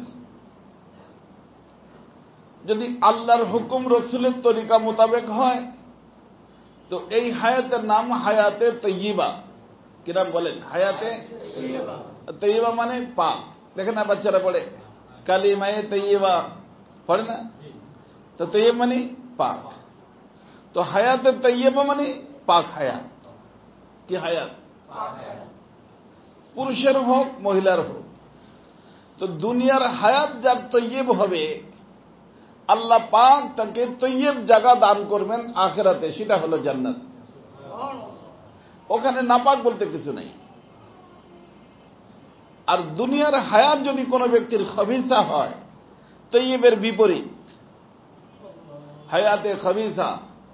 যদি আল্লাহর হুকুম রসুলের তরিকা মোতাবেক হয় তো এই হায়াতের নাম হায়াতে তৈয়বা। কি নাম বলেন? হায়াতে তৈয়বা মানে পাক। দেখেন না বাচ্চারা পড়ে কালিমায়ে তৈয়বা পড়ে না? তো তৈয়ব মানে পাক। তো হায়াতে তৈয়বা মানে পাক হায়াত। কি হায়াত? পুরুষের হোক মহিলার হোক। তো দুনিয়ার হায়াত যার তৈয়ব হবে, আল্লাহ পাক তাকে তৈয়ব জায়গা দান করবেন আখিরাতে, সেটা হলো জান্নাত। ওখানে নাপাক বলতে কিছু নাই। আর দুনিয়ার হায়াত যদি কোনো ব্যক্তির খবিসা হয়, তৈয়বের বিপরীত হায়াতে খবিসা,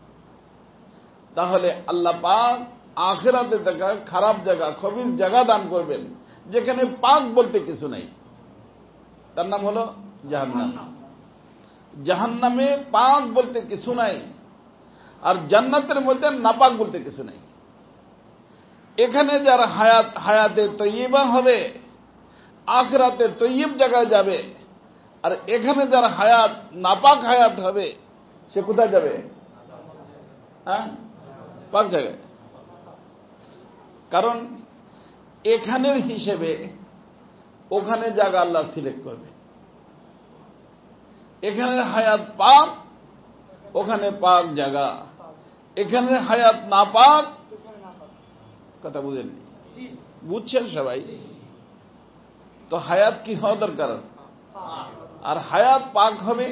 তাহলে আল্লাহ পাক আখিরাতে তাকে খারাপ জায়গা, খবিস জায়গা দান করবেন যেখানে পাক বলতে কিছু নাই। তার নাম হলো জাহান্নাম। জাহান্নামে পাক বলতে কিছু নাই, আর জান্নাতের মধ্যে নাপাক বলতে কিছু নাই। এখানে যার হায়াত হায়াতে তৈয়বা হবে, আখিরাতে তৈয়ব জায়গায় যাবে। আর এখানে যার হায়াত নাপাক হায়াত হবে, সে কোথায় যাবে? হ্যাঁ, পাক জায়গায়। কারণ এখানের হিসেবে ওখানে জায়গা আল্লাহ সিলেক্ট করবে। এখানে হায়াত পাক, ওখানে পাক জায়গা। এখানে হায়াত না পাক, কথা বুঝেননি? বুঝছেন সবাই? তো হায়াত কি হওয়া দরকার? আর হায়াত পাক হবে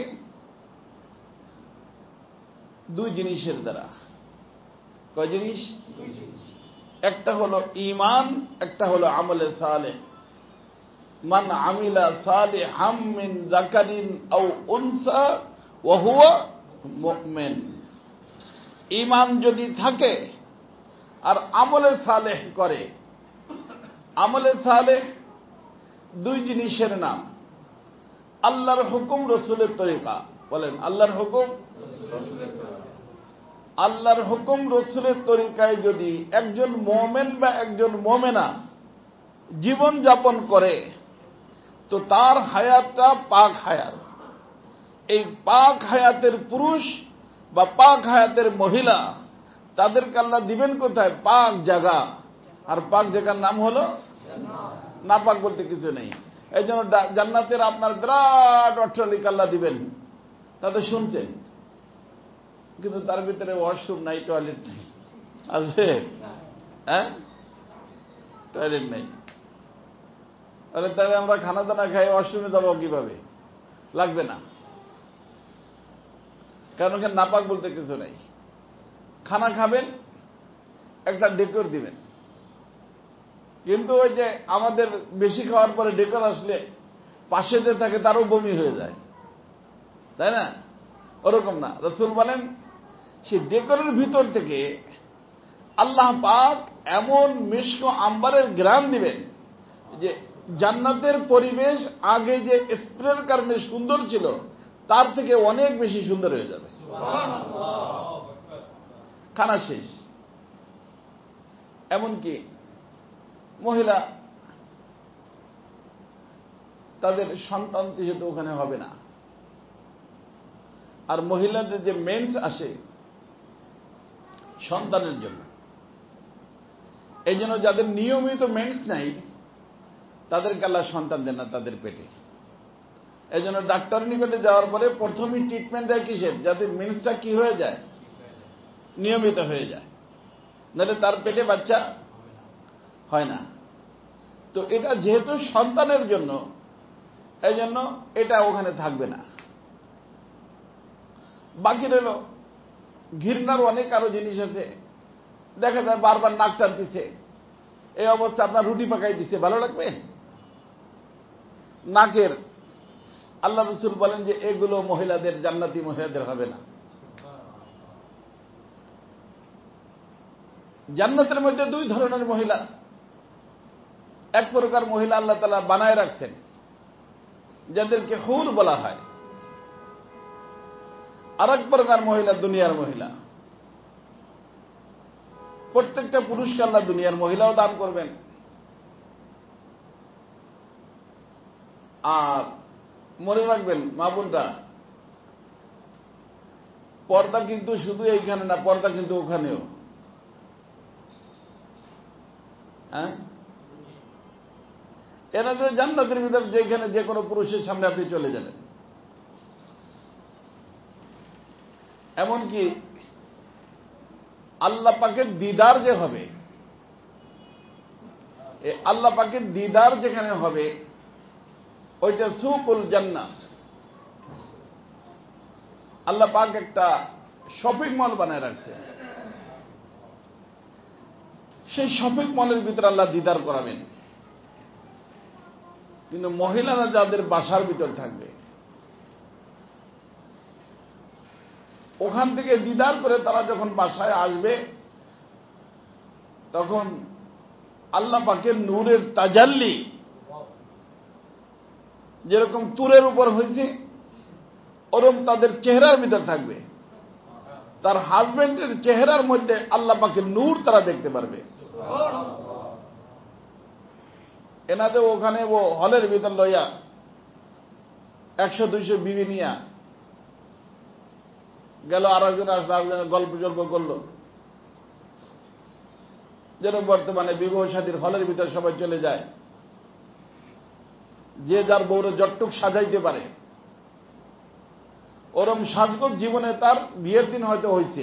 দুই জিনিসের দ্বারা। কয় জিনিস? একটা হলো ঈমান, একটা হলো আমলে সালেহ। মান আমিলা সালিহাম মিন যাকারিন আও উনসা ওয়া হুয়া মুমিন। ঈমান যদি থাকে আর আমলে সালেহ করে। আমলে সালেহ দুই জিনিসের নাম। আল্লাহর হুকুম, রসুলের তরিকা। বলেন আল্লাহর হুকুম, আল্লাহর হুকুম রসুলের তরিকায় যদি একজন মুমিন বা একজন মুমিনা জীবন যাপন করে, তো তার হায়াতটা পাক হায়াত। এই পাক হায়াতের পুরুষ বা পাক হায়াতের মহিলা, তাদেরকে আল্লাহ দিবেন কোথায়? পাক জায়গা। আর পাক জায়গার নাম হলো না পাক বলতে কিছু নেই। এই জন্য জান্নাতের আপনার বিরাট অট্টালিকা আল্লাহ দিবেন, তাদের শুনছেন, কিন্তু তার ভিতরে ওয়াশরুম নাই, টয়লেট নাই। আছে? হ্যাঁ, টয়লেট নাই। তাহলে আমরা খানা দানা খাই, ওয়াশরুমে যাবো কিভাবে? লাগবে না। কারণ ওখানে নাপাক বলতে কিছু নাই। খানা খাবেন, একটা ডেকর দিবেন, কিন্তু ওই যে আমাদের বেশি খাওয়ার পরে ডেকর আসলে পাশে যে থাকে তারও বমি হয়ে যায়, তাই না? ওরকম না, রাসূল বলেন সেই ডেকরের ভিতর থেকে আল্লাহ পাক এমন মিশক আম্বারের ঘ্রাণ দিবেন যে জান্নাতের পরিবেশ আগে যে স্প্রের কারণে সুন্দর ছিল তার থেকে অনেক বেশি সুন্দর হয়ে যাবে। খানা শেষ, এমনকি মহিলা তাদের সন্তান যেহেতু ওখানে হবে না, আর মহিলাদের যে মেন্স আসে সন্তানের জন্য, এই জন্য যাদের নিয়মিত মেন্স নাই তাদেরকে আল্লাহ সন্তান দেন না তাদের পেটে। এই জন্য ডাক্তার নিকটে যাওয়ার পরে প্রথমেই ট্রিটমেন্ট দেয় কিসের? যাতে মেন্সটা কি হয়ে যায়, নিয়মিত হয়ে যায়, নাহলে তার পেটে বাচ্চা হয় না। তো এটা যেহেতু সন্তানের জন্য, এই জন্য এটা ওখানে থাকবে না। বাকি রইল ঘৃণার অনেক আরো জিনিস আছে, দেখা যায় বারবার নাক টানতেছে, এই অবস্থা আপনার রুটি পাকাই দিচ্ছে, ভালো লাগবে? নাকের আল্লাহ রাসূল বলেন যে এগুলো মহিলাদের, জান্নাতি মহিলাদের হবে না। জান্নাতের মধ্যে দুই ধরনের মহিলা, এক প্রকার মহিলা আল্লাহ তাআলা বানায় রাখছেন যাদেরকে হুর বলা হয়, আর এক প্রকার মহিলা দুনিয়ার মহিলা। প্রত্যেকটা পুরুষকে আল্লাহ দুনিয়ার মহিলাও দান করবেন, আর মনে রাখবেন মা বোনরা, পর্দা কিন্তু শুধু এইখানে না, পর্দা কিন্তু ওখানেও। হ্যাঁ, এনাদের জান্নাতের ভিতর যেখানে যে কোনো পুরুষের সামনে আপনি চলে যাবেন, এমনকি আল্লাহ পাকের দিদার যে হবে, আল্লাহ পাকের দিদার যেখানে হবে ওইটা সুকুল জান্নাত। আল্লাহ পাক একটা শপিং মল বানায় রাখছে, সেই শপিং মলের ভিতরে আল্লাহ দিদার করাবেন। কিন্তু মহিলারা যাদের বাসার ভিতর থাকবে, ওখান থেকে দিদার করে তারা যখন বাসায় আসবে, তখন আল্লাহ পাকের নূরের তাজাল্লি যেরকম তুরের উপর হয়েছে ওরকম তাদের চেহারার ভিতর থাকবে। তার হাজবেন্ডের চেহারার মধ্যে আল্লাহ পাকের নূর তারা দেখতে পারবে। এনাদের ওখানে ও হলের ভিতর লইয়া 100-200 বিবি নিয়া গেল, আর একজন গল্প জল্প করলো, যেন বর্তমানে বিবাহ শাদীর হলের ভিতর সবাই চলে যায়, যে যার বউরে যতটুক সাজাইতে পারে, ওরম সাজগোজ জীবনে তার বিয়ের দিন হয়তো হয়েছে,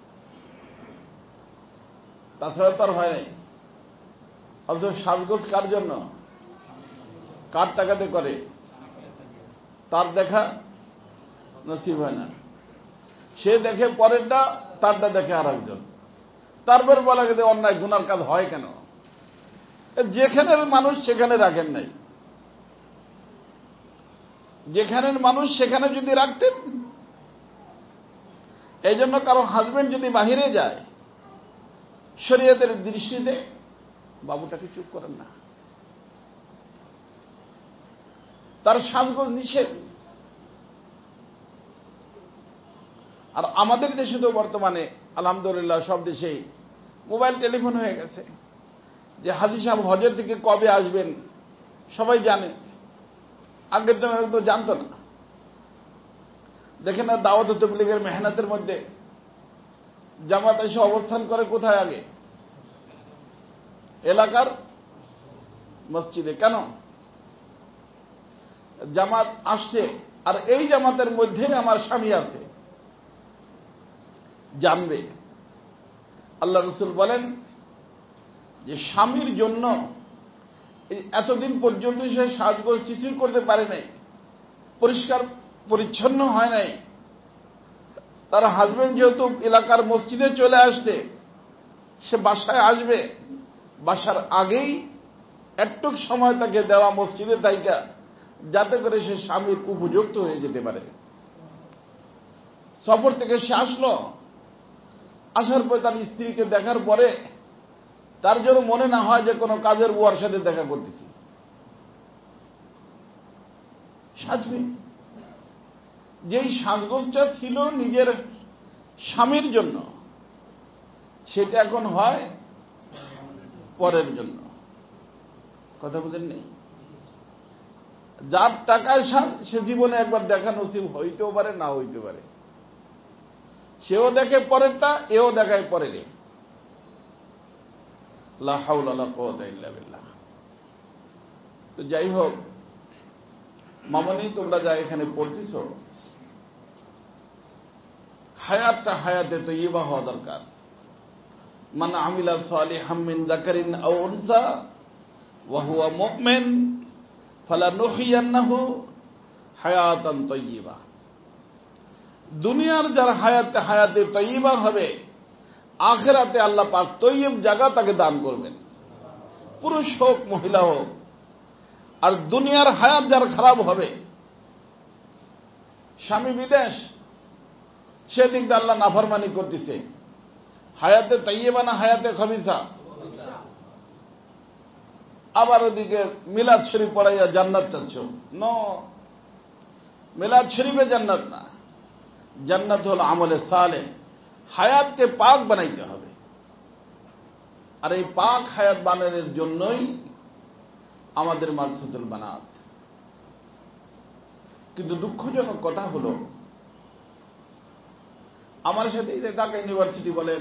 তাছাড়া তার হয় নাই। অথচ সাজগোজ কার জন্য, কার টাকাতে করে, তার দেখা নসিব হয় না। সে দেখে পরেরটা, তারটা দেখে আর একজন, তারপর বলা গেছে অন্যায় গুনার কাজ হয় কেন? যেখানের মানুষ সেখানে রাখেন নাই, যেখানের মানুষ সেখানে যদি রাখতেন। এই জন্য কারো হাজবেন্ড যদি বাহিরে যায়, শরীয়তের দৃষ্টিতে বাবুটাকে চুপ করেন না, তার সাজগোজ নিষেধ। আর আমাদের দেশে তো বর্তমানে আলহামদুলিল্লাহ সব দেশেই মোবাইল টেলিফোন হয়ে গেছে, যে হাজী সাহেব হজের থেকে কবে আসবেন সবাই জানে, আগের জন্য তো জানতো না। দেখেন না, দাওয়াত ও তাবলীগের মেহনতের মধ্যে জামাত এসে অবস্থান করে কোথায়? আগে এলাকার মসজিদে। কেন? জামাত আসছে, আর এই জামাতের মধ্যে আমার স্বামী আছে, জানবে। আল্লাহ রাসূল বলেন যে স্বামীর জন্য এতদিন পর্যন্ত সে সাজগোজ কিছুই করতে পারে নাই, পরিষ্কার পরিচ্ছন্ন হয় নাই, তার হাজবেন্ড যেহেতু এলাকার মসজিদে চলে আসছে, সে বাসায় আসবে, বাসার আগেই একটু সময় তাকে দেওয়া মসজিদে তাইকা, যাতে করে সে স্বামীর উপযুক্ত হয়ে যেতে পারে। সফর থেকে সে আসলো, আসার পর তার স্ত্রীকে দেখার পরে তার যেন মনে না হয় যে কোনো কাজের বুয়ার সাথে দেখা করতেছি। সাজবে, যেই সাজগোজটা ছিল নিজের স্বামীর জন্য, সেটা এখন হয় পরের জন্য। কথা বুঝেন নেই? যার টাকায় সাজ, সে জীবনে একবার দেখা নসিব হইতেও পারে, না হইতে পারে। সেও দেখে পরেরটা, এও দেখায় পরের। লা হাওলা ওয়ালা কুওয়াতা ইল্লা বিল্লাহ। তো যাই হোক, মামনি, তোমরা যা এখানে পড়তেছ, হায়াতটা হায়াতে তয়্যিবা হওয়া দরকার। মান আমিলা সালিহাম মিন যাকারিন আও উনসা ওয়া হুয়া মুমিন ফালানুহইয়ান্নাহু হায়াতান তয়্যিবা। দুনিয়ার যার হায়াতে হায়াতে তয়্যিবা হবে, আখিরাতে আল্লাহ পাক তয়্যিব জায়গা তাকে দান করবেন, পুরুষ হোক মহিলা হোক। আর দুনিয়ার হায়াত যার খারাপ হবে, স্বামী বিদেশ, সেদিক দিয়ে আল্লাহ নাফরমানি করতেছে, হায়াতে তয়্যিবা না হায়াতে খবিসা। আবার ওদিকে মিলাদ শরীফ পড়াইয়া জান্নাত চাচ্ছ, ন, মিলাদ শরীফে জান্নাত না, জান্নাত হল আমলে সালেহ। হায়াতকে পাক বানাইতে হবে, আর এই পাক হায়াত বানানোর জন্যই আমাদের মাকসুদুল বানাত। কিন্তু দুঃখজনক কথা হলো, আমার সাথে ঢাকা ইউনিভার্সিটি বলেন,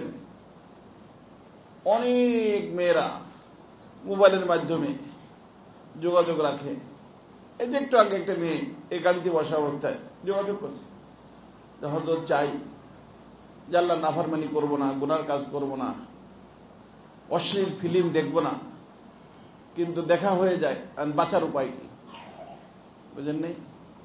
অনেক মেয়েরা মোবাইলের মাধ্যমে যোগাযোগ রাখে। এই যে একটু আগে একটা মেয়ে এই গাড়িতে বসা অবস্থায় যোগাযোগ করছে, হয়তো চাই যে আল্লাহ নাফরমানি করবো না, গুনার কাজ করবো না, অশ্লীল ফিল্ম দেখবো না, কিন্তু দেখা হয়ে যায়, আর বাঁচার উপায় কি? বুঝেন নেই?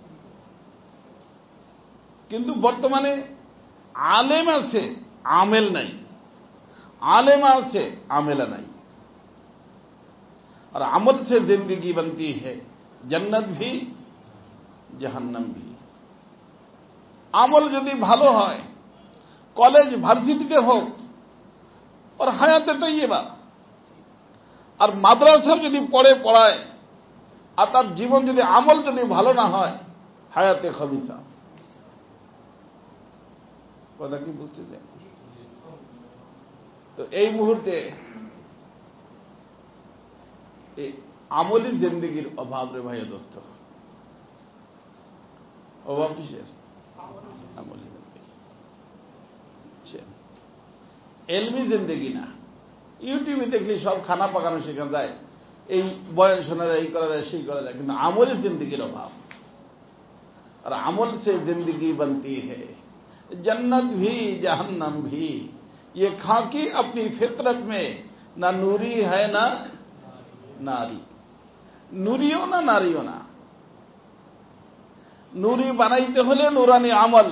কিন্তু বর্তমানে আলেম আছে, আমেল নাই, आलेम से आमेला नहीं। और अमल से जिंदगी बनती है, जन्नत भी जहन्नम भी। আমল যদি ভালো হয়, কলেজ ভার্সিটিতে হোক, और হায়াতে তয়্যিবা, আর মাদ্রাসার যদি পড়ায়, আর তার জীবন যদি আমল যদি ভালো না হয়, হায়াতে খবিসা। কথা কি বুঝতেছেন? তো এই মুহূর্তে এই আমলি জিন্দেগির অভাব রে ভাইয়া দোস্ত। অভাব কিসের? আমলি জিন্দেগি, এলমি জিন্দেগি না। ইউটিউবে দেখলে সব খানা পাকানো শেখা যায়, এই বয়ান শোনা যায়, এই করা যায়, সেই করা যায়, কিন্তু আমলি জিন্দেগির অভাব। और अमल से जिंदगी बनती है, जन्नत भी जहन्नम भी। ये खाकी अपनी फितरत में ना नूरी है ना नारी, नूरियो ना नारियो ना। नूरी बनाइते হলে নুরানি আমল।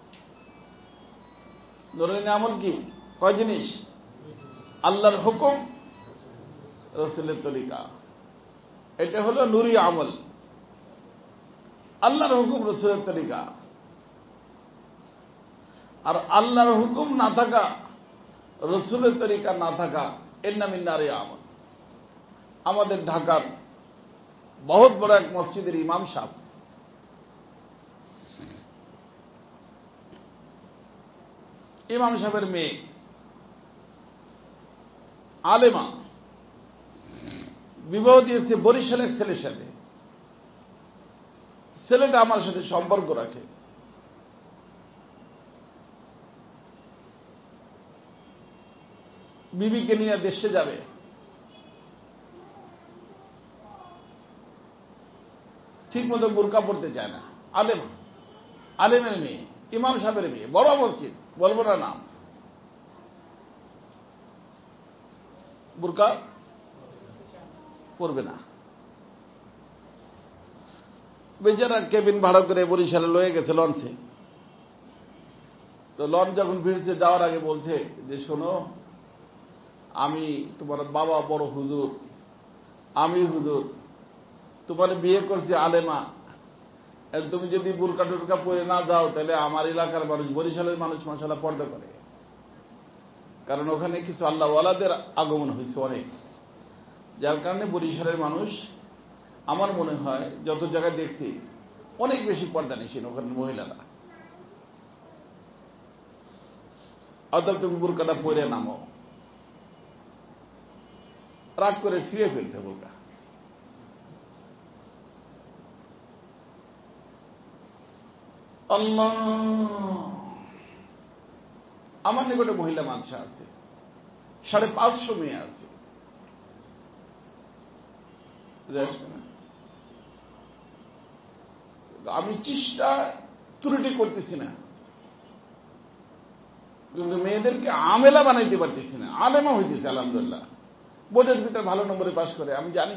নুরানি আমল কি? কয় জিনিস? আল্লাহর হুকুম, রাসূলের তরিকা, এটা হলো নূরি আমল। আল্লাহর হুকুম, রাসূলের তরিকা। আর আল্লাহর হুকুম না থাকা, রাসূলের তরিকা না থাকা, এর নাম নারী আমল। আমাদের ঢাকার বহুত বড় এক মসজিদের ইমাম সাহেব, ইমাম সাহেবের মেয়ে আলেমা, বিবাহ দিয়েছে বরিশাল এক ছেলের সাথে। ছেলেটা আমার সাথে সম্পর্ক রাখে। বিবিকে নিয়ে দেশে যাবে, ঠিক মতো বোরকা পড়তে চায় না। আলেমা, আলেমের মেয়ে, ইমাম সাহেবের মেয়ে, বড় মসজিদ, বলবো না নাম। বোরকা পড়বে না। বেচারা কেবিন ভাড়া করে বরিশালে লয়ে গেছে লঞ্চে। তো তো লঞ্চ যখন ফিরছে যাওয়ার আগে বলছে যে শোনো, আমি তোমার বাবা বড় হুজুর, আমি হুজুর, তোমার বিয়ে করছি আলেমা, তুমি যদি বুরকা টুরকা পরে না যাও তাহলে আমার এলাকার মানুষ, বরিশালের মানুষ মাশাআল্লাহ পর্দা করে, কারণ ওখানে কিছু আল্লাহওয়ালাদের আগমন হয়েছে অনেক, যার কারণে বরিশালের মানুষ আমার মনে হয় যত জায়গায় দেখছি অনেক বেশি পর্দা নিছেন ওখানে মহিলারা। অর্থাৎ তুমি বুরকাটা পরে নামো। রাগ করে ছিঁড়ে ফেলছে বোরকা। আল্লাহ, আমার নিকটে মহিলা মাদ্রাসা আছে, 550 মেয়ে আছে। আমি চেষ্টা ত্রুটি করতেছি না, কিন্তু মেয়েদেরকে আমেলা বানাইতে পারতেছি না। আলেমা হইতেছে আলহামদুলিল্লাহ, বোর্ডের ভিতরে ভালো নম্বরে পাশ করে, আমি জানি।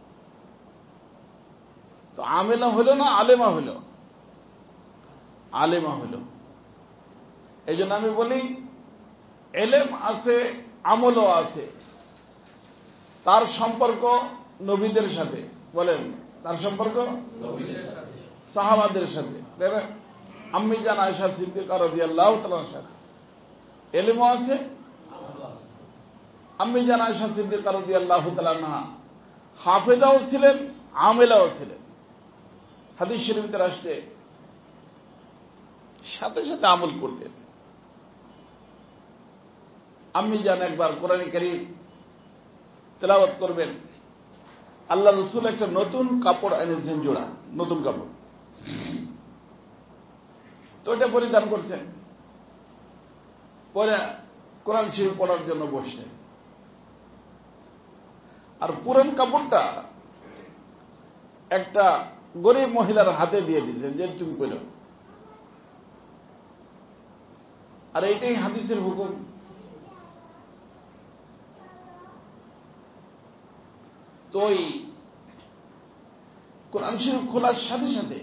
তো আমেলা হলো না, আলেমা হলো, আলেমা হলো। এই জন্য আমি বলি এলেম আছে, আমলও আছে। তার সম্পর্ক নবীদের সাথে, বলেন তার সম্পর্ক সাহাবাদের সাথে, আম্মি জান আয়েশা সিদ্দিকা রাদিয়াল্লাহু তাআলার সাথে এলেমও আছে। আম্মি জান আয়েশা সিদ্দিকা রাদিয়াল্লাহু তাআলা আনহা হাফেজাও ছিলেন, আমেলাও ছিলেন। হাদিস শরীফে আসছে সাথে সাথে আমল করতেন। আম্মি জান একবার কোরআন কারীম তেলাওয়াত করবেন, আল্লাহ রাসূল একটা নতুন কাপড় এনেছেন, জোড়া নতুন কাপড়, তো এটা পরিধান করছেন, পরে কোরআন শরীফ পড়ার জন্য বসছেন। আর পুরান কাপড়টা একটা গরিব মহিলার হাতে দিয়ে দিয়েছেন যে তুমি পড়ো। আর এইটাই হাদিসের হুকুম। তো ওই কোরআন শরীফ খোলার সাথে সাথে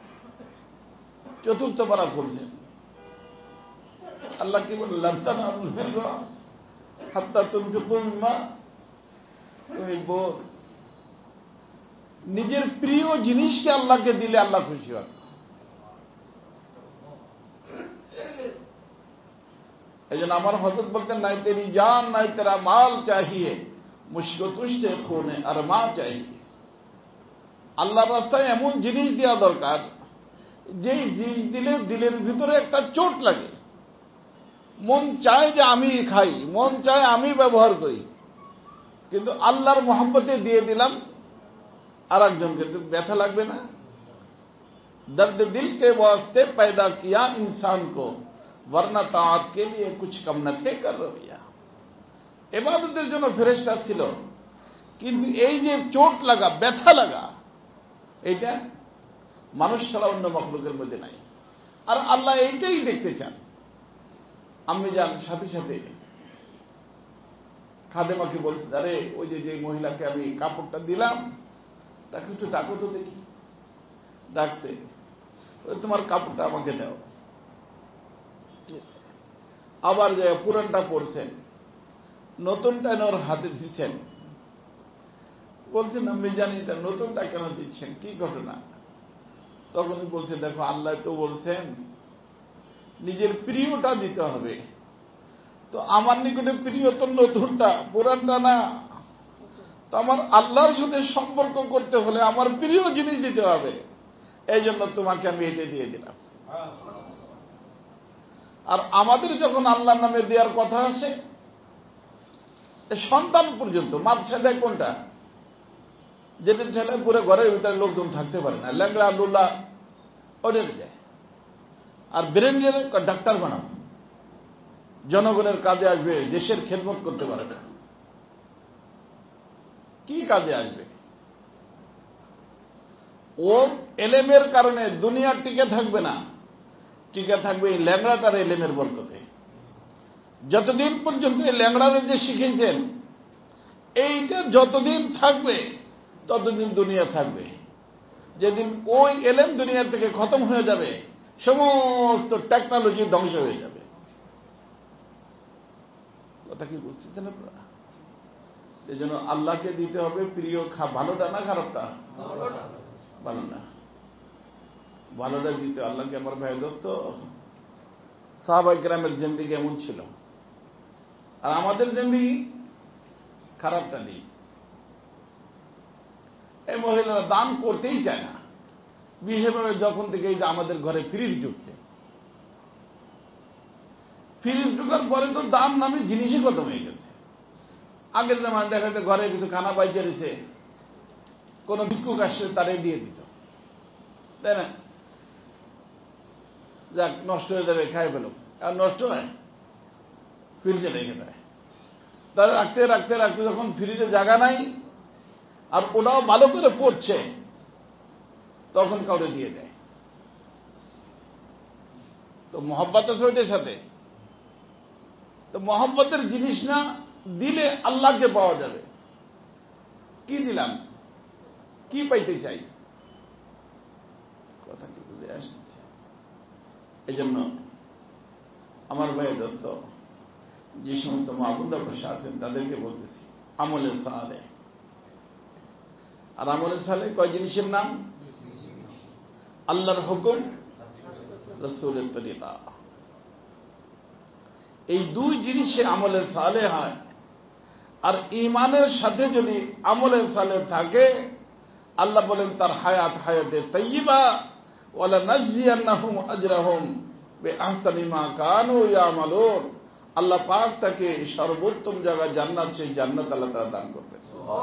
চতুর্থ পারা পড়ছেন। আল্লাহ কি বলেন, লান তানালুল বিররা হাত্তা তুনফিকু মিম্মা তুহিব্বুন। নিজের প্রিয় জিনিসকে আল্লাহকে দিলে আল্লাহ খুশি হন। এই জন্য আমার হযরত বলতেন, নাই তেরি জান নাই তেরা মাল চাহিয়ে, মুঝকো তুঝসে খুনে আরমা চাহিয়ে। আল্লাহর রাস্তায় এমন জিনিস দেওয়া দরকার, যেই জিনিস দিলে দিলের ভিতরে একটা চোট লাগে, মন চায় যে আমি খাই, মন চায় আমি ব্যবহার করি, কিন্তু আল্লাহর মোহাব্বতে দিয়ে দিলাম আর একজনকে, তো ব্যথা লাগবে না? দর্দ দিল কে ওয়াস্তে पैदा किया इंसान को, वरना ताआत के लिए कुछ कम न थे कर रविया। ইবাদতের জন্য ফেরেশতা ছিল, কিন্তু এই যে চোট লাগা, ব্যথা লাগা, এইটা মানুষ ছাড়া অন্য মাখলুকের মধ্যে নাই। আর আল্লাহ এইটাই দেখতে চান। আম্মি জান সাথে সাথে খাদেমাকে বলছে, আরে ওই যে মহিলাকে আমি কাপড়টা দিলাম তাকে একটু ডাকো তো দেখি। ডাকছে, তোমার কাপড়টা আমাকে দাও। আবার যে পুরানটা পড়ছেন, নতুনটা ওর হাতে দিচ্ছেন। বলছেন, আম্মি জানি এটা নতুনটা কেন দিচ্ছেন, কি ঘটনা? তখনই বলছে, দেখো আল্লাহ তো বলছেন নিজের প্রিয়টা দিতে হবে, তো আমার নিকটে প্রিয় তো নতুনটা, পুরানটা না। তো আমার আল্লাহর সাথে সম্পর্ক করতে হলে আমার প্রিয় জিনিস দিতে হবে, এই জন্য তোমাকে আমি এটা দিয়ে দিলাম। আর আমাদের যখন আল্লাহর নামে দেওয়ার কথা আসে, সন্তান পর্যন্ত মাদ্রাসা দেয় কোনটা, যেটা ছেলে পুরো ঘরের ভিতরে লোকজন থাকতে পারে না, ল্যাংড়া লুল্লা ওটা যায়। আর ব্রেন গেলে ডাক্তার বানাবো, জনগণের কাজে আসবে, দেশের খেদমত করতে পারবে, কি কাজে আসবে? ও এলেমের কারণে দুনিয়া টিকে থাকবে না, টিকে থাকবে এই ল্যাংড়াটার এলেমের বরকতে। যতদিন পর্যন্ত এই ল্যাংড়ারে যে শিখেছেন, এইটা যতদিন থাকবে ততদিন দুনিয়া থাকবে। যেদিন ওই এলেম দুনিয়া থেকে খতম হয়ে যাবে, সমস্ত টেকনোলজি ধ্বংস হয়ে যাবে। কথা কি বুঝতেছেন আপনারা? এই জন্য আল্লাহকে দিতে হবে প্রিয়, ভালোটা না খারাপটা? ভালো না, ভালোটা দিতে আল্লাহকে। আমার ভাই দোস্ত, সাহাবায়ে কেরামের জিন্দেগি এমন ছিল, আর আমাদের জিন্দেগি খারাপটা নেই। এই মহিলারা দান করতেই চায় না, বিশেষভাবে যখন থেকে এই যে আমাদের ঘরে ফ্রিজ ঢুকছে। ফ্রিজ ঢুকার পরে তো দান নামে জিনিসই খতম হয়ে গেছে। আগের জামান দেখা যাচ্ছে ঘরে কিছু খানা বাইচে রয়েছে, কোন ভিক্ষুক আসছে তারে দিয়ে দিত, তাই না? যাক, নষ্ট হয়ে যাবে, খাই ফেলো। আর নষ্ট হয়, ফ্রিজে রেখে দেয়। তাহলে রাখতে রাখতে রাখতে যখন ফ্রিজে জায়গা নাই, আর ওটাও ভালো করে পড়ছে, তখন কাউরে দিয়ে দেয়। তো মহব্বত আছে ওইটার সাথে। তো মহব্বতের জিনিস না দিলে আল্লাহকে পাওয়া যাবে। কি দিলাম, কি পাইতে চাই, কথা কি বুঝে আসতেছে? এই জন্য আমার ভাই দোস্ত, যে সমস্ত মা বোনরা বসে আছেন তাদেরকে বলতেছি, আমলে সালে। আর আমলে সালে কয় জিনিসের নাম? আল্লাহর হুকুম, রাসূলের তরিকা। এই দুই জিনিসে আমলে সালে হয়। আর ঈমানের সাথে যদি আমলে সালে থাকে, আল্লাহ বলেন তার হায়াত হায়াতে তাইয়্যিবা, ওয়ালা নাজজিয়ান্নাহুম আজরাহুম বিআহসানি মা কানু ইয়ামালুন। আল্লাহ পাক তাকে সর্বোত্তম জায়গা জান্নাত, সেই জান্নাত আল্লাহ তাআলা দান করবেন।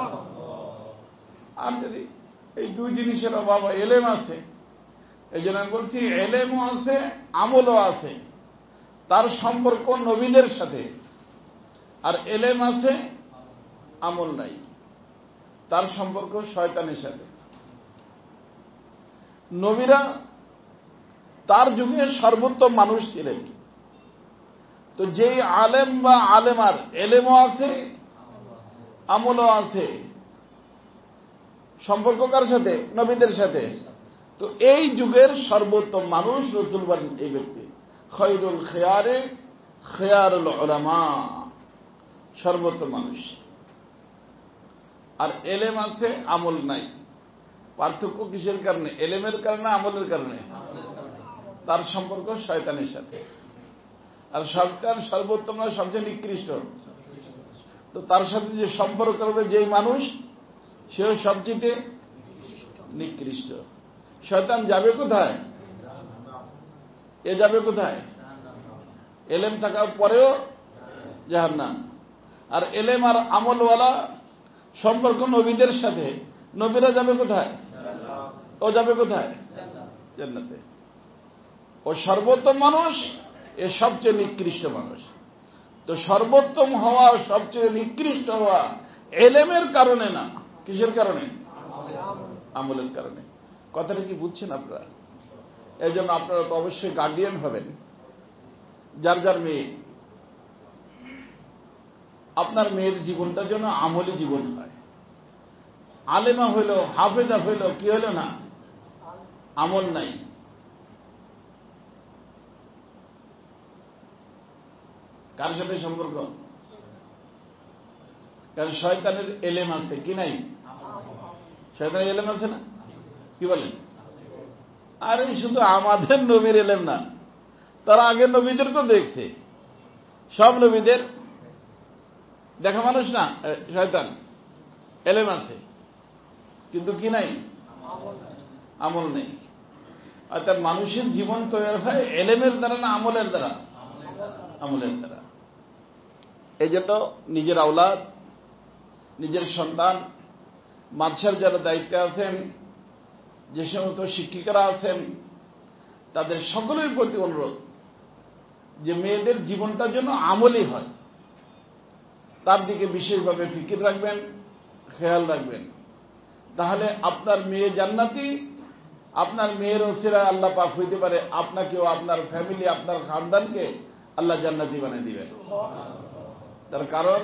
আর যদি এই দুই জিনিসের অভাব, এলেম আছে, এই জন্য আমি বলছি এলেমও আছে, আমলও আছে। তার সম্পর্ক নবীদের সাথে। আর এলেম আছে, আমল নাই, তার সম্পর্ক শয়তানের সাথে। নবীরা তার যুগে সর্বোত্তম মানুষ ছিলেন। তো যেই আলেম বা আলেমার এলেমও আছে, আমলও আছে, সম্পর্ক কার সাথে? নবীদের সাথে। তো এই যুগের সর্বোত্তম মানুষ রাসূল বলেন এই ব্যক্তি, খৈরুল খিয়ারে খিয়ারুল উলামা, সর্বোত্তম মানুষ। আর এলেম আছে, আমল নাই। পার্থক্য কিসের কারণে? এলেমের কারণে, আমলের কারণে। তার সম্পর্ক শয়তানের সাথে। আর শয়তান সর্বোত্তম না, সবচেয়ে নিকৃষ্ট। তো তার সাথে যে সম্পর্ক করবে যেই মানুষ, সেও সবচেয়ে নিকৃষ্ট। শয়তান যাবে কোথায়? এ যাবে কোথায়? এলেম থাকার পরেও জাহান্নাম। আর এলেম আর আমলওয়ালা সম্পর্ক নবীদের সাথে, নবীরা যাবে কোথায়? ও যাবে কোথায়? জান্নাতে। ও সর্বোত্তম মানুষ, এ সবচেয়ে নিকৃষ্ট মানুষ। তো সর্বোত্তম হওয়া, সবচেয়ে নিকৃষ্ট হওয়া এলেমের কারণে না, কিসের কারণে? আমলের কারণে। কথাটা কি বুঝছেন আপনারা? এই জন্য আপনারা তো অবশ্যই গার্ডিয়ান হবেন। যার যার মেয়ে, আপনার মেয়ের জীবনটা যেন আমলি জীবন হয়। আলেমা হইল, হাফেজা হইল, কি হইল না, আমল নাই। কার সাথে সম্পর্ক? কারণ শয়তানের এলেম আছে, কি নাই? শয়তানের এলেম আছে না? কি বলেন? আরে শুধু আমাদের নবীর এলেম না, তারা আগের নবীদেরকেও দেখছে। সব নবীদের দেখা মানুষ না শয়তান, এলেম আছে, কিন্তু কি নাই? আমল নেই। অর্থাৎ মানুষের জীবন তৈরি হয় এলেমের দ্বারা না, আমলের দ্বারা? আমলের দ্বারা। এই জন্য নিজের আওলাদ, নিজের সন্তান, মাদ্রাসার যারা দায়িত্বে আছেন, যে সমস্ত শিক্ষিকারা আছেন, তাদের সকলের প্রতি অনুরোধ যে মেয়েদের জীবনটা যেন আমলি হয়, তার দিকে বিশেষভাবে ফিকির রাখবেন, খেয়াল রাখবেন। তাহলে আপনার মেয়ে জান্নাতি, আপনার মেয়ের ওসিলায় আল্লাহ পাক হইতে পারে আপনাকেও, আপনার ফ্যামিলি, আপনার খানদানকে আল্লাহ জান্নাতি বানিয়ে দিবেন। তার কারণ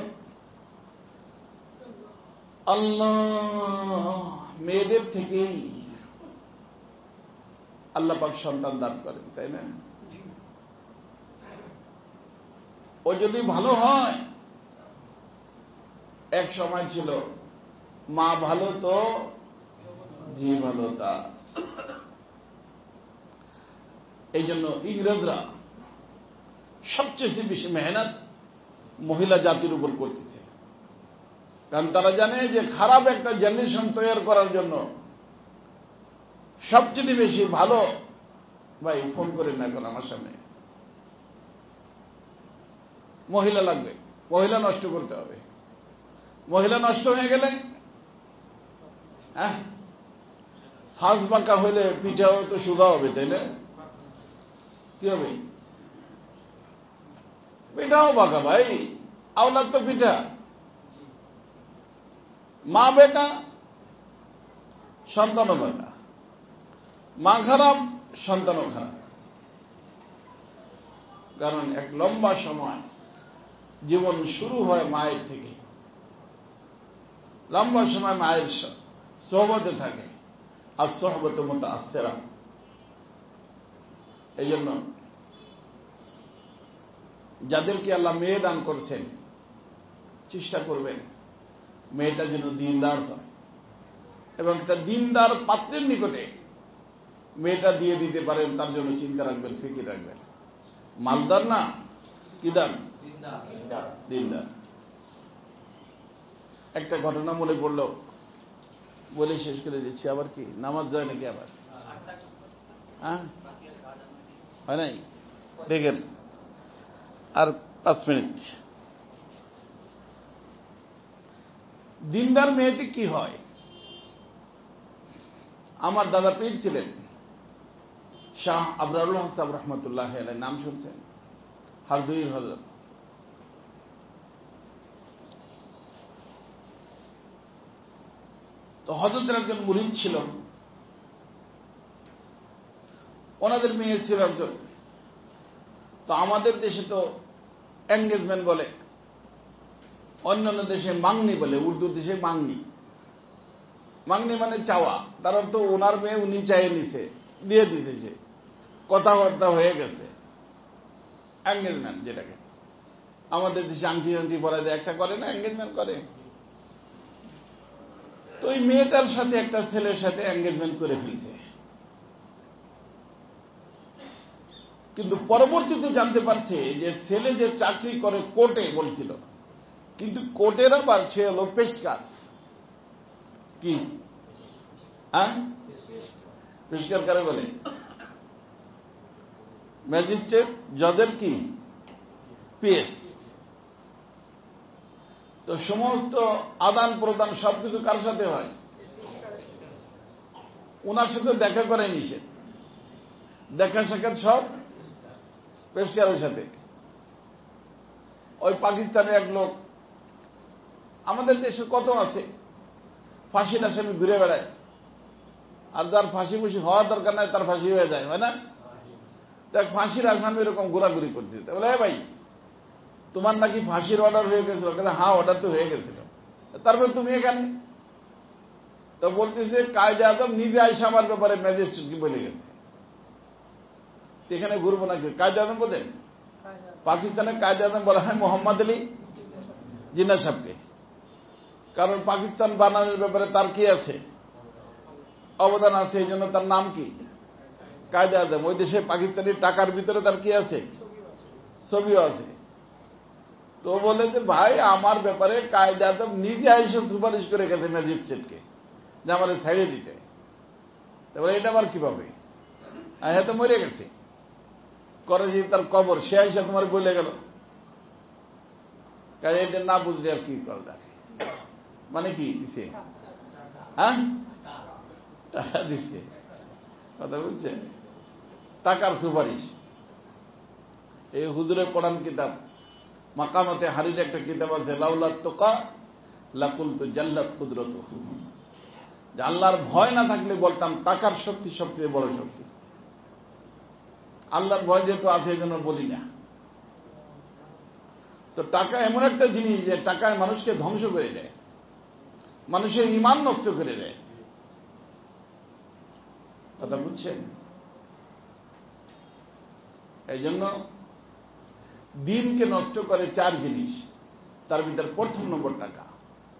আল্লাহ মেয়েদের থেকেই আল্লাহ পাক সন্তান দান করেন, তাই না? ও যদি ভালো হয় এক সময় ছিল মা ভালো তো জি ভালো তা। এই জন্য ইংরেজরা সবচেয়ে বেশি মেহনত মহিলা জাতির উপর করতেছে, কারণ তারা জানে যে খারাপ একটা জেনারেশন তৈরি করার জন্য সবচেয়ে বেশি ভালো। ভাই ফোন করেন না এখন আমার সামনে, মহিলা লাগবে, মহিলা নষ্ট করতে হবে। মহিলা নষ্ট হয়ে গেলে ফাঁস বাঁকা হইলে পিঠাও তো সুদা হবে, তাই না? কি হবে? পিঠাও বাঁকা ভাই, আওলাদ তো পিঠা। মা বেটা সন্তানও বেটা, মা খারাপ সন্তানও খারাপ। কারণ এক লম্বা সময় জীবন শুরু হয় মায়ের থেকে, লম্বা সময় মায়ের সোহবতে থাকে, আর সোহবত মুতাআসসিরা। এই জন্য যাদেরকে আল্লাহ মেয়ে দান করছেন চেষ্টা করবেন মেয়েটা যেন দিনদার হয়, এবং একটা দিনদার পাত্রের নিকটে মেয়েটা দিয়ে দিতে পারেন, তার জন্য চিন্তা রাখবেন, ফিকির রাখবেন। মালদার না, কি দান? দিনদার। একটা ঘটনা মনে পড়ল, বলে শেষ করে দিচ্ছি। আবার কি নামাজ যায় নাকি আবার? হয় নাই? দেখেন আর 5 মিনিট। দিনদার মেয়েটি কি হয়? আমার দাদা পীর ছিলেন শাহ আবরারুল হক সাহেব রহমতুল্লাহ আলাইহি, নাম শুনছেন? হারদুইর হযরত। তো হযরতের একজন মুরিদ ছিল, ওনাদের মেয়ে ছিল একজন। তো আমাদের দেশে তো এঙ্গেজমেন্ট বলে, অন্যান্য দেশে মাংনি বলে, উর্দু দেশে মাংনি। মাংনি মানে চাওয়া, তার অর্থ ওনার মেয়ে উনি চাইয়ে নিছে, দিয়ে দিতেছে, কথাবার্তা হয়ে গেছে। এঙ্গেজমেন্ট যেটাকে আমাদের দেশে আংটি আংটি পরা যায়, একটা করে না, এঙ্গেজমেন্ট করে। তো ওই মেয়েটার সাথে একটা ছেলের সাথে এঙ্গেজমেন্ট করে ফেলছে, কিন্তু পরবর্তীতে জানতে পারছে যে ছেলে যে চাকরি করে কোর্টে বলছিল, কিন্তু কোর্টের আবার সে হলো পেশকার। কি পেশকার কারে বলে? ম্যাজিস্ট্রেট, জজের কি পেশ। তো সমস্ত আদান প্রদান সবকিছু কার সাথে হয়? ওনার সাথে দেখা করে নিষেধ, দেখা সাক্ষাৎ সব পেশকারের সাথে। ওই পাকিস্তানের এক লোক, আমাদের দেশে কত আছে ফাঁসির আসামি ঘুরে বেড়ায়, আর যার ফাঁসি ফুসি হওয়ার দরকার নাই তার ফাঁসি হয়ে যায়, হয় না? দেখ ফাঁসির আসামি এরকম ঘোরাঘুরি করছে, বলে ভাই তোমার নাকি ফাঁসির অর্ডার হয়ে গেছিল। হ্যাঁ, অর্ডার তো হয়ে গেছিল। তারপর তুমি এখানে? তো বলতেছে কায়েদে আজম নিজে আইসা আমার ব্যাপারে ম্যাজিস্ট্রেট কি বলে গেছে, এখানে ঘুরবো নাকি? কায়েদে আজম বোঝেন? পাকিস্তানের কায়েদে আজম বলা হয় মোহাম্মদ আলী জিন্নাহ সাহেবকে, কারণ পাকিস্তান বানানোর ব্যাপারে তার কি আছে? অবদান আছে, এই জন্য তার নাম কি? কায়েদে আজম। ওই দেশে পাকিস্তানি টাকার ভিতরে তার কি আছে? ছবিও আছে। তো বলে যে ভাই আমার ব্যাপারে কায়েদে আজম নিজে আইসে সুপারিশ করে গেছে ম্যাজিস্ট্রেটকে যে আমার ছাড়িয়ে দিতে। তারপরে এটা আবার কিভাবে? হ্যাঁ, তো মরে গেছে, করেছি তার কবর, সে আইসা তোমার বলে গেল। কাজে এটা না বুঝলে আর কি করা যায়? মানে কি দিছে? টাকা দিছে, কথা বুঝছেন? টাকার সুপারিশ। এই হুজুরের কোরআন কিতাব মাকামাতে হারির একটা কিতাব আছে, লাউলাত তুকা লাকুলতু জাল্লাত কুদরতুহু, যে আল্লাহর ভয় না থাকলে বলতাম টাকার শক্তি সবচেয়ে বড় শক্তি। আল্লাহর ভয় যেহেতু আছে এই জন্য বলি না। তো টাকা এমন একটা জিনিস যে টাকায় মানুষকে ধ্বংস করে দেয়, মানুষের ঈমান নষ্ট করে দেয়, কথা বুঝছেন? এই জন্য দিনকে নষ্ট করে 4 জিনিস, তার ভিতর প্রথম নম্বর টাকা।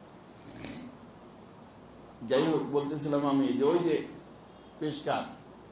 যাই হোক, বলতেছিলাম আমি যে ওই যে পেশকার,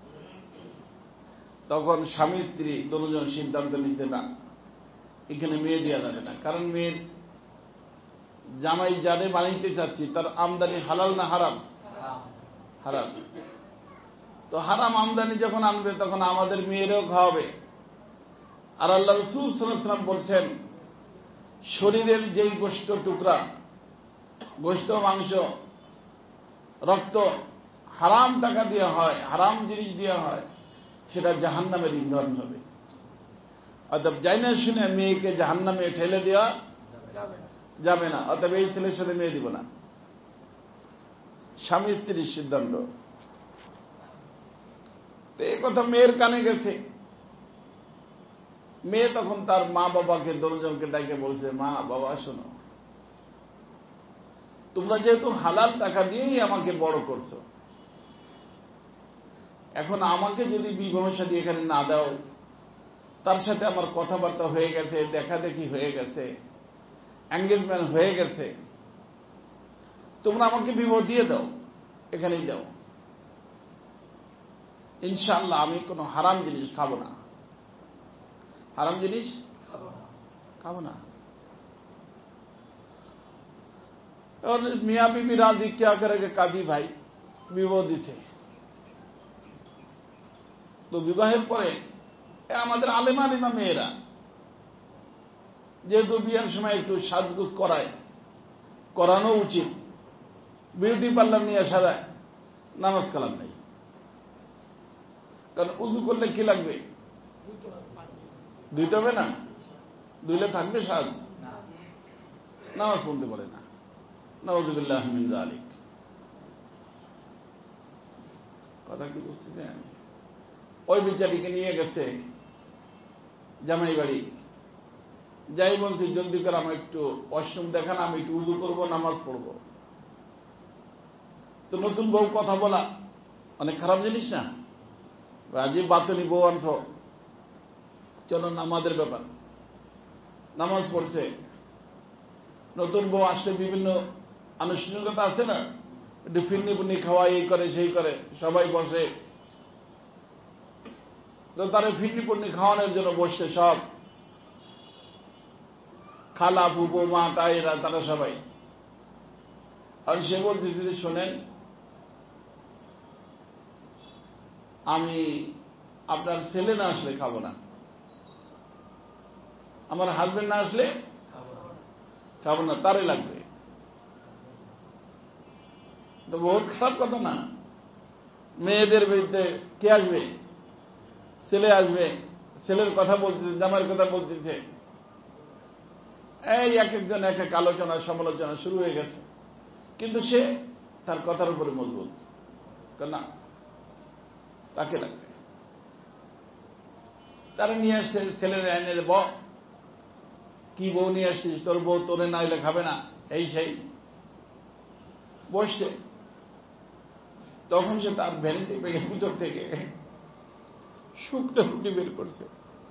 তখন স্বামী স্ত্রী দুজন সিদ্ধান্ত নিচ্ছে না, এখানে মেয়ে দেওয়া যাবে না, কারণ মেয়ের জামাই যারে বানাইতে চাচ্ছি তার আমদানি হালাল না হারাম? হারাম। তো হারাম আমদানি যখন আনবে তখন আমাদের মেয়েরও খাওয়াবে। আর আল্লাহ রাসূল সাল্লাল্লাহু আলাইহি ওয়াসাল্লাম বলছেন, শরীরের যেই গোশত টুকরা, গোশত, মাংস, রক্ত হারাম টাকা দেওয়া হয়, হারাম জিনিস দেওয়া হয়, সেটা জাহান্নামের ইন্ধন হবে। অর্থাৎ যাই না শুনে মেয়েকে জাহান্নামে ঠেলে দেওয়া যাবে না। অর্থাৎ এই ছেলের সাথে মেয়ে দিব না, স্বামী স্ত্রীর সিদ্ধান্ত। তো এই কথা মেয়ের কানে গেছে। মেয়ে তখন তার মা বাবাকে দুজনকে ডাকে বলছে, মা বাবা শোনো, তোমরা যেহেতু হালাল টাকা দিয়েই আমাকে বড় করছো, এখন আমাকে যদি বিবাহ শাদী এখানে না দাও, তার সাথে আমার কথাবার্তা হয়ে গেছে, দেখা দেখি হয়ে গেছে, এঙ্গেজমেন্ট হয়ে গেছে, তোমরা আমাকে বিবাহ দিয়ে দাও, এখানেই দাও, ইনশাআল্লাহ আমি কোনো হারাম জিনিস খাবো না, হারাম জিনিস খাবো না। और मियाँ बीबी राजी क्या करेगा, कादी भाई বিবাহ দিছে। তো বিবাহের পরে আমাদের আলেমা আলেমা মেয়েরা যেহেতু বিয়ের সময় একটু সাজগুজ করায়, করানো উচিত, বিউটি পার্লার নিয়ে সাজায়, নামাজ কালাম নাই। কারণ উজু করলে কি লাগবে? ধুইতে হবে না? ধুইলে থাকবে সাজ? নামাজ পড়তে পারে না। নাউযুবিল্লাহি মিন যালিক। কথা কি বুঝতেছেন? ওই বিচারীকে নিয়ে গেছে জামাই বাড়ি, যাই বলছি জলদি করে আমার একটু ওয়াশরুম দেখান, আমি একটু উযু করবো, নামাজ পড়বো। তো নতুন বউ কথা বলা অনেক খারাপ জিনিস না? রাজি বাতনি বউ আনছ, চলো নামাজের ব্যাপার, নামাজ পড়ছে। নতুন বউ আসলে বিভিন্ন আনুষ্ঠানিকতা আছে না, একটু ফিরনি পুনি খাওয়া, এই করে সেই করে, সবাই বসে। তো তারা ফিরনি পুনি খাওয়ানোর জন্য বসছে, সব খালা ফুপু মা তাইরা, তারা সবাই। আর সে বলতেছে যে শোনেন, আমি আপনার ছেলে না আসলে খাবো না, আমার হাজবেন্ড না আসলে খাবো না, তারে লাগবে। তো বহুত খারাপ কথা না? মেয়েদের বিরুদ্ধে কে আসবে? ছেলে আসবে, ছেলের কথা বলতেছে, জামাইয়ের কথা বলতেছে, এই এক একজন এক এক আলোচনা সমালোচনা শুরু হয়ে গেছে। কিন্তু সে তার কথার উপরে মজবুত, না তাকে লাগবে। তারা নিয়ে আসছে, ছেলের এনে কি বউ নিয়ে আসছিস, তোর বউ তোরে না হইলে খাবে না, এই সেই বসছে। তখন সে তার ভ্যানিটি পেয়ে ভিতর থেকে শুকনো রুটি বের করছে,